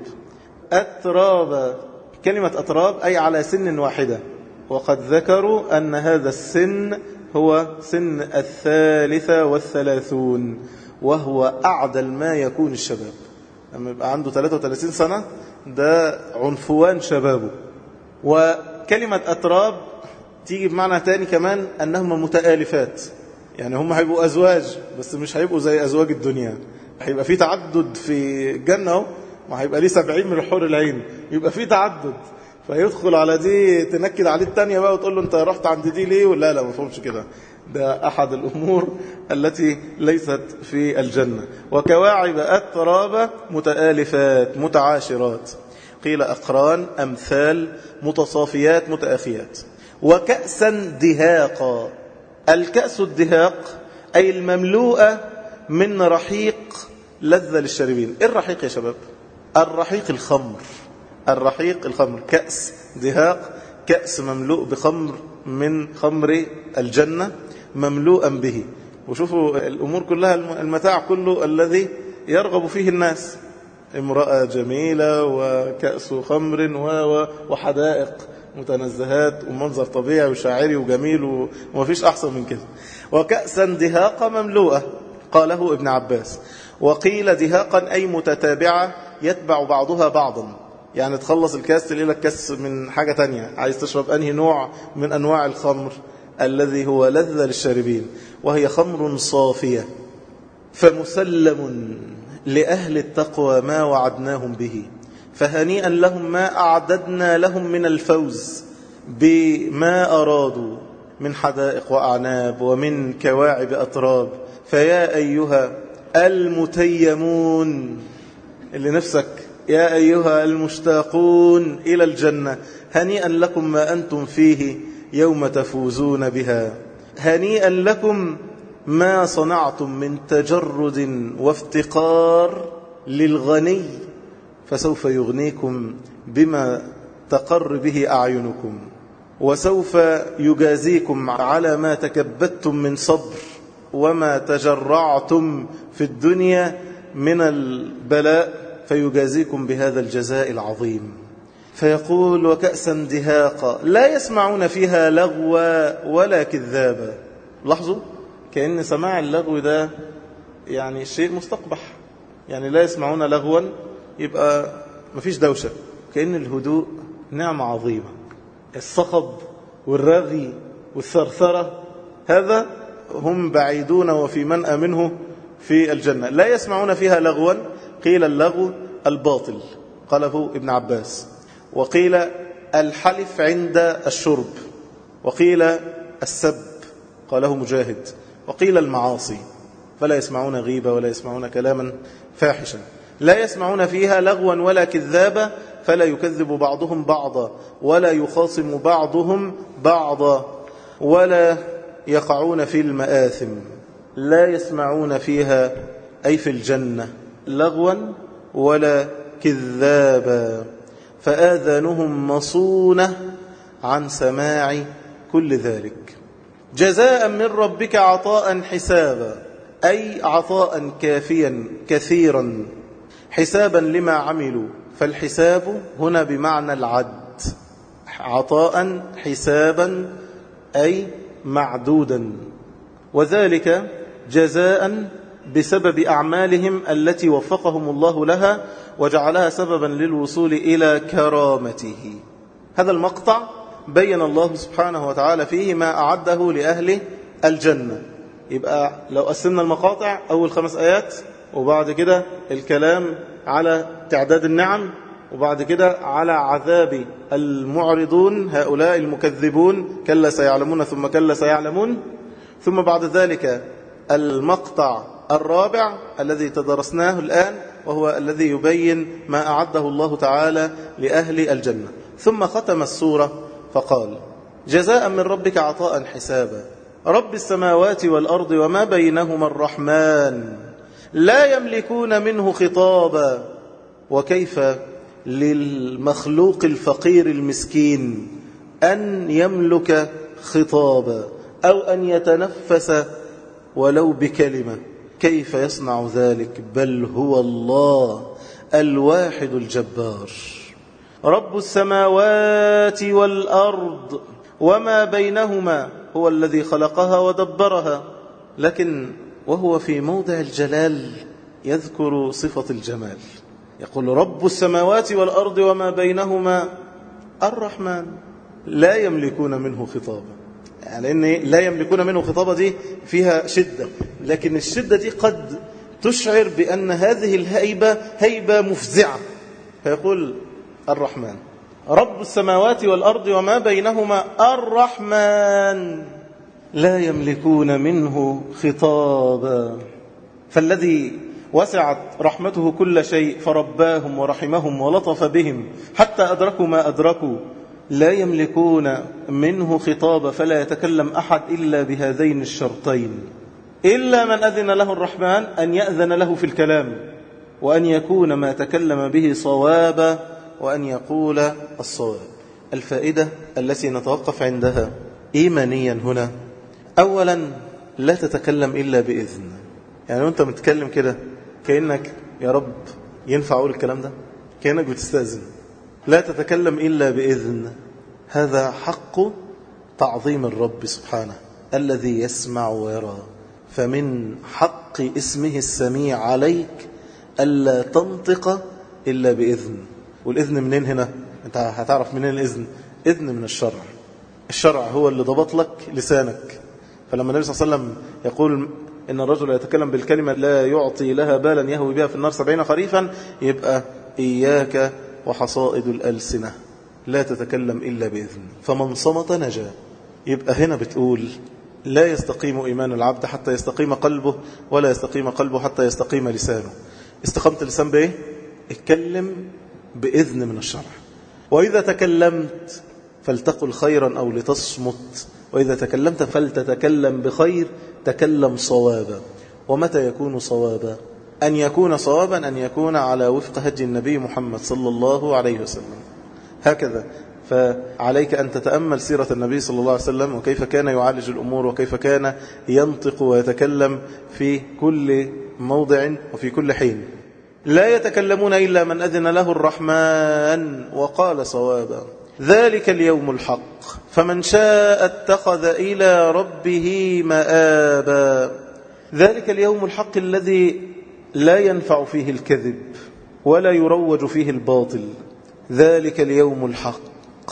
أتراب، كلمة أتراب أي على سن واحدة، وقد ذكروا أن هذا السن هو سن الثالثة والثلاثون، وهو أعدل ما يكون الشباب. لما يبقى عنده ثلاثة وثلاثين سنة ده عنفوان شبابه. وكلمة أتراب تيجي بمعنى تاني كمان أنهم متآلفات، يعني هم هيبقوا أزواج بس مش هيبقوا زي أزواج الدنيا، هيبقى في تعدد في الجنة، وهيبقى ليه سبعين من الحور العين، يبقى في تعدد، فيدخل على دي تنكد عليه التانية بقى وتقول له انت رحت عند دي ليه؟ ولا لا ما فهمش كده، ده أحد الأمور التي ليست في الجنة. وكواعب أتراب متآلفات متعاشرات، قيل أقران أمثال متصافيات متآخيات. وكأسا دهاقا، الكأس الدهاق أي المملوءة من رحيق لذة للشاربين. إيه الرحيق يا شباب؟ الرحيق الخمر، الرحيق الخمر، كأس دهاق، كأس مملوء بخمر من خمر الجنة مملوءا به. وشوفوا الأمور كلها، المتاع كله الذي يرغب فيه الناس، امرأة جميلة وكأس خمر وحدائق متنزهات ومنظر طبيعي وشاعري وجميل وما فيش أحسن من كده. وكأسا دهاقا مملوءة، قاله ابن عباس. وقيل دهاقا أي متتابعة يتبع بعضها بعضا، يعني تخلص الكاس تلاقي لك كاس من حاجة تانية، عايز تشرب أنهي نوع من أنواع الخمر الذي هو لذة للشاربين، وهي خمر صافية. فمسلم لأهل التقوى ما وعدناهم به، فهنيئا لهم ما أعددنا لهم من الفوز بما أرادوا من حدائق وأعناب ومن كواعب أتراب. فيا أيها المتيمون اللي نفسك، يا أيها المشتاقون إلى الجنة، هنيئا لكم ما أنتم فيه يوم تفوزون بها. هنيئا لكم ما صنعتم من تجرد وافتقار للغني، فسوف يغنيكم بما تقر به أعينكم، وسوف يجازيكم على ما تكبدتم من صبر وما تجرعتم في الدنيا من البلاء، فيجازيكم بهذا الجزاء العظيم. فيقول وكأسا دهاقا لا يسمعون فيها لغوا ولا كذابا. لاحظوا كأن سماع اللغو ده يعني شيء مستقبح، يعني لا يسمعون لغوا يبقى مفيش دوشة، كأن الهدوء نعمة عظيمة. الصخب والرغي والثرثرة هذا هم بعيدون وفي منأى منه في الجنة. لا يسمعون فيها لغوا، قيل اللغو الباطل قاله ابن عباس، وقيل الحلف عند الشرب، وقيل السب قاله مجاهد، وقيل المعاصي. فلا يسمعون غيبة ولا يسمعون كلاما فاحشا. لا يسمعون فيها لغوا ولا كذابا، فلا يكذب بعضهم بعضا ولا يخاصم بعضهم بعضا ولا يقعون في المآثم. لا يسمعون فيها أي في الجنة لغوا ولا كذابا، فآذانهم مصونة عن سماع كل ذلك. جزاء من ربك عطاء حسابا، أي عطاء كافيا كثيرا حسابا لما عملوا، فالحساب هنا بمعنى العد، عطاء حسابا أي معدودا، وذلك جزاء بسبب أعمالهم التي وفقهم الله لها وجعلها سببا للوصول إلى كرامته. هذا المقطع بين الله سبحانه وتعالى فيه ما أعده لأهل الجنة. يبقى لو قسمنا المقاطع، أول خمس آيات، وبعد كده الكلام على تعداد النعم، وبعد كده على عذاب المعرضون هؤلاء المكذبون، كلا سيعلمون ثم كلا سيعلمون، ثم بعد ذلك المقطع الرابع الذي تدرسناه الآن، وهو الذي يبين ما أعده الله تعالى لأهل الجنة. ثم ختم السورة فقال: جزاء من ربك عطاء حسابا، رب السماوات والأرض وما بينهما الرحمن لا يملكون منه خطابا. وكيف للمخلوق الفقير المسكين أن يملك خطابا أو أن يتنفس ولو بكلمة؟ كيف يصنع ذلك؟ بل هو الله الواحد الجبار، رب السماوات والأرض وما بينهما، هو الذي خلقها ودبرها. لكن وهو في موضع الجلال يذكر صفة الجمال، يقول رب السماوات والأرض وما بينهما الرحمن لا يملكون منه خطابا. يعني أن لا يملكون منه خطابا دي فيها شدة، لكن الشدة دي قد تشعر بأن هذه الهيبة هيبة مفزعة. فيقول الرحمن رب السماوات والأرض وما بينهما الرحمن لا يملكون منه خطابا. فالذي وسعت رحمته كل شيء فرباهم ورحمهم ولطف بهم حتى أدركوا ما أدركوا لا يملكون منه خطابا، فلا يتكلم أحد إلا بهذين الشرطين، إلا من أذن له الرحمن أن يأذن له في الكلام، وأن يكون ما تكلم به صوابا، وأن يقول الصواب. الفائدة التي نتوقف عندها إيمانيا هنا: أولا لا تتكلم إلا بإذن. يعني وانت متكلم كده كأنك يا رب ينفع أقول الكلام ده، كأنك بتستأذن. لا تتكلم إلا بإذن، هذا حق تعظيم الرب سبحانه الذي يسمع ويرى. فمن حق اسمه السميع عليك ألا تنطق إلا بإذن. والإذن منين هنا؟ أنت هتعرف منين الإذن؟ إذن من الشرع. الشرع هو اللي ضبط لك لسانك. فلما النبي صلى الله عليه وسلم يقول إن الرجل يتكلم بالكلمة لا يعطي لها بالا يهوي بها في النار سبعين خريفا، يبقى إياك وحصائد الألسنة، لا تتكلم إلا بإذن. فمن صمت نجا. يبقى هنا بتقول لا يستقيم إيمان العبد حتى يستقيم قلبه، ولا يستقيم قلبه حتى يستقيم لسانه. استقامة اللسان بإيه؟ اتكلم بإذن من الشرع. وإذا تكلمت فلتقل خيرا أو لتصمت، وإذا تكلمت فلتتكلم بخير، تكلم صوابا. ومتى يكون صوابا؟ أن يكون صوابا أن يكون على وفق هدي النبي محمد صلى الله عليه وسلم. هكذا فعليك أن تتأمل سيرة النبي صلى الله عليه وسلم، وكيف كان يعالج الأمور، وكيف كان ينطق ويتكلم في كل موضع وفي كل حين. لا يتكلمون إلا من أذن له الرحمن وقال صوابا. ذلك اليوم الحق فمن شاء اتخذ إلى ربه مآبا. ذلك اليوم الحق الذي لا ينفع فيه الكذب ولا يروج فيه الباطل. ذلك اليوم الحق،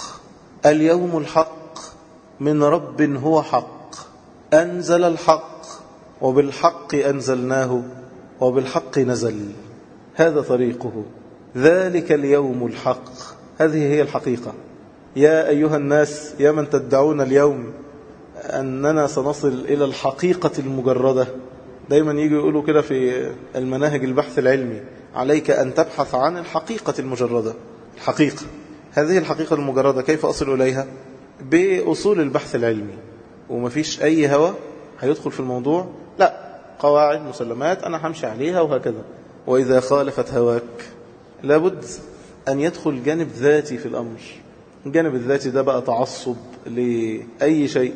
اليوم الحق من رب هو حق، أنزل الحق وبالحق أنزلناه وبالحق نزل. هذا طريقه. ذلك اليوم الحق، هذه هي الحقيقة. يا أيها الناس، يا من تدعون اليوم أننا سنصل إلى الحقيقة المجردة، دايما يجي يقولوا كده في المناهج البحث العلمي: عليك أن تبحث عن الحقيقة المجردة. الحقيقة، هذه الحقيقة المجردة كيف أصل إليها؟ بأصول البحث العلمي. وما فيش أي هوى هيدخل في الموضوع، لا، قواعد مسلمات أنا همشي عليها وهكذا. وإذا خالفت هواك لابد أن يدخل جانب ذاتي في الأمر. الجانب الذاتي ده بقى تعصب لأي شيء،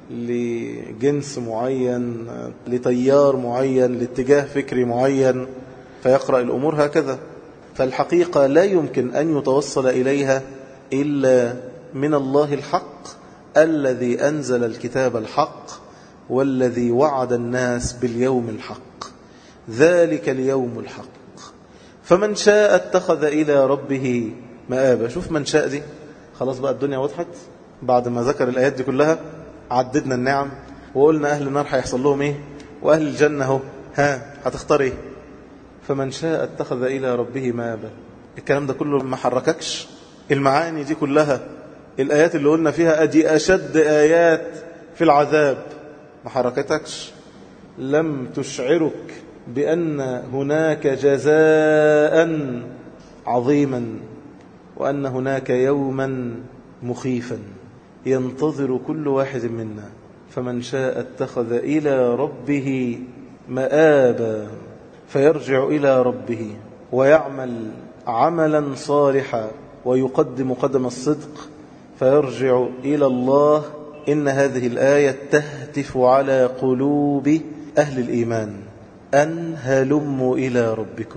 لجنس معين، لتيار معين، لاتجاه فكري معين، فيقرأ الأمور هكذا. فالحقيقة لا يمكن أن يتوصل إليها إلا من الله الحق الذي أنزل الكتاب الحق والذي وعد الناس باليوم الحق، ذلك اليوم الحق. فمن شاء اتخذ إلى ربه مآبا. شوف من شاء دي، خلاص بقى الدنيا وضحت بعد ما ذكر الآيات دي كلها. عددنا النعم وقلنا أهل النار هيحصل لهم إيه وأهل الجنة هو ها هتختار إيه. فمن شاء اتخذ إلى ربه مآبا. الكلام ده كله ما حرككش؟ المعاني دي كلها، الآيات اللي قلنا فيها أدي أشد آيات في العذاب، ما حركتكش؟ لم تشعرك بأن هناك جزاء عظيما وأن هناك يوما مخيفا ينتظر كل واحد منا. فمن شاء اتخذ إلى ربه مآبا فيرجع إلى ربه ويعمل عملا صالحا ويقدم قدم الصدق فيرجع إلى الله. إن هذه الآية تهتف على قلوب أهل الإيمان أن هلموا إلى ربكم،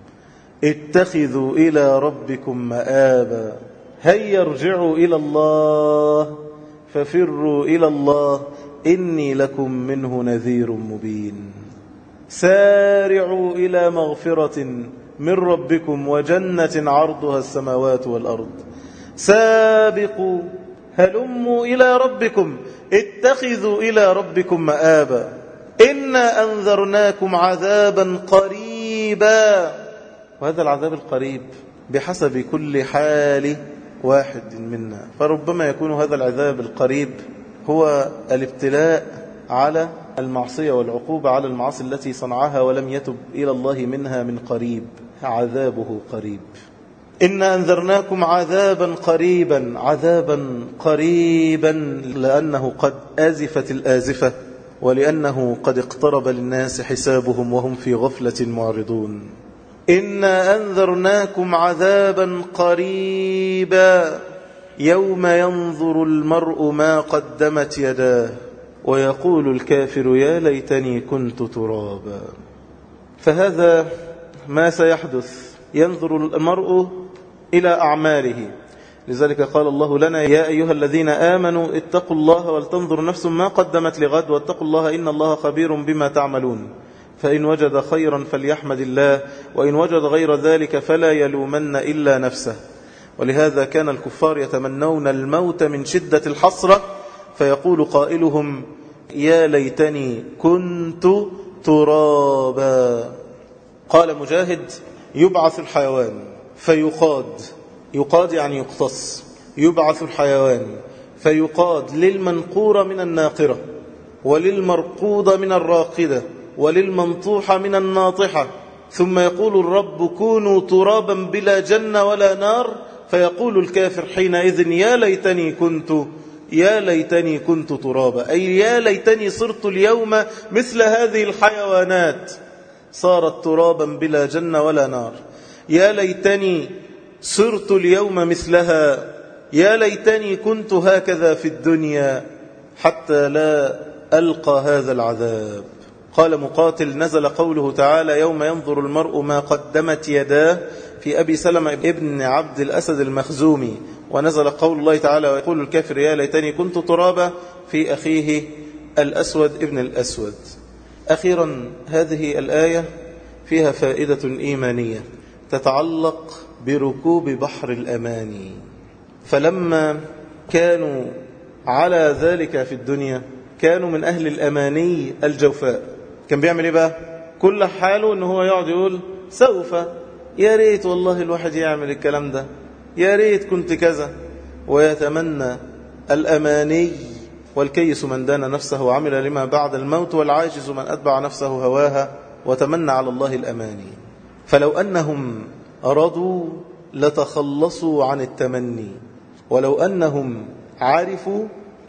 اتخذوا إلى ربكم مآبا، هيا ارجعوا إلى الله ففروا إلى الله إني لكم منه نذير مبين. سارعوا إلى مغفرة من ربكم وجنة عرضها السماوات والأرض. سابقوا هلموا إلى ربكم اتخذوا إلى ربكم مآبا إنا أنذرناكم عذابا قريبا. وهذا العذاب القريب بحسب كل حال واحد منا. فربما يكون هذا العذاب القريب هو الابتلاء على المعصية والعقوبة على المعاصي التي صنعها ولم يتب إلى الله منها من قريب. عذابه قريب. إنا أنذرناكم عذابا قريبا. عذابا قريبا لأنه قد أزفت الآزفة ولأنه قد اقترب للناس حسابهم وهم في غفلة معرضون. إنا أنذرناكم عذابا قريبا يوم ينظر المرء ما قدمت يداه ويقول الكافر يا ليتني كنت ترابا. فهذا ما سيحدث. ينظر المرء إلى أعماله. لذلك قال الله لنا يا أيها الذين آمنوا اتقوا الله ولتنظر نفس ما قدمت لغد واتقوا الله إن الله خبير بما تعملون. فإن وجد خيرا فليحمد الله وإن وجد غير ذلك فلا يلومن إلا نفسه. ولهذا كان الكفار يتمنون الموت من شدة الحسرة فيقول قائلهم يا ليتني كنت ترابا. قال مجاهد يبعث الحيوان فيقاد، يقاد يعني يقتص، يبعث الحيوان فيقاد للمنقورة من الناقرة وللمرقودة من الراقدة وللمنطوحة من الناطحة، ثم يقول الرب كونوا ترابا بلا جنة ولا نار فيقول الكافر حينئذ يا ليتني كنت يا ليتني كنت ترابا، أي يا ليتني صرت اليوم مثل هذه الحيوانات صارت ترابا بلا جنة ولا نار. يا ليتني صرت اليوم مثلها. يا ليتني كنت هكذا في الدنيا حتى لا ألقى هذا العذاب. قال مقاتل نزل قوله تعالى يوم ينظر المرء ما قدمت يداه في أبي سلمة ابن عبد الأسد المخزومي، ونزل قول الله تعالى ويقول الكافر يا ليتني كنت ترابا في أخيه الأسود ابن الأسود. أخيرا هذه الآية فيها فائدة إيمانية تتعلق بركوب بحر الأماني. فلما كانوا على ذلك في الدنيا كانوا من أهل الأماني الجوفاء. كان بيعمل إيه بقى؟ كل حاله إنه هو يقعد يقول سوف، يا ريت والله الواحد يعمل الكلام ده، يا ريت كنت كذا، ويتمنى الأماني. والكيس من دان نفسه وعمل لما بعد الموت والعاجز من أتبع نفسه هواها وتمنى على الله الأماني. فلو أنهم أرادوا لتخلصوا عن التمني، ولو أنهم عرفوا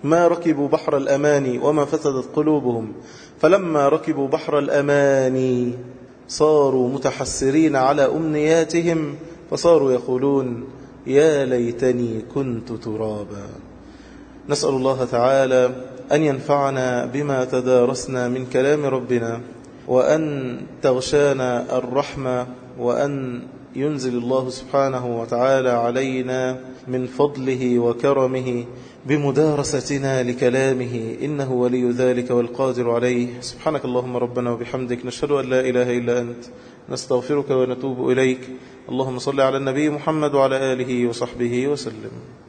ما ركبوا بحر الأماني وما فسدت قلوبهم، فلما ركبوا بحر الأماني صاروا متحسرين على أمنياتهم، فصاروا يقولون يا ليتني كنت ترابا. نسأل الله تعالى أن ينفعنا بما تدارسنا من كلام ربنا، وأن تغشانا الرحمة، وأن ينزل الله سبحانه وتعالى علينا من فضله وكرمه بمدارستنا لكلامه، إنه ولي ذلك والقادر عليه. سبحانك اللهم ربنا وبحمدك، نشهد أن لا إله إلا أنت، نستغفرك ونتوب إليك. اللهم صل على النبي محمد وعلى آله وصحبه وسلم.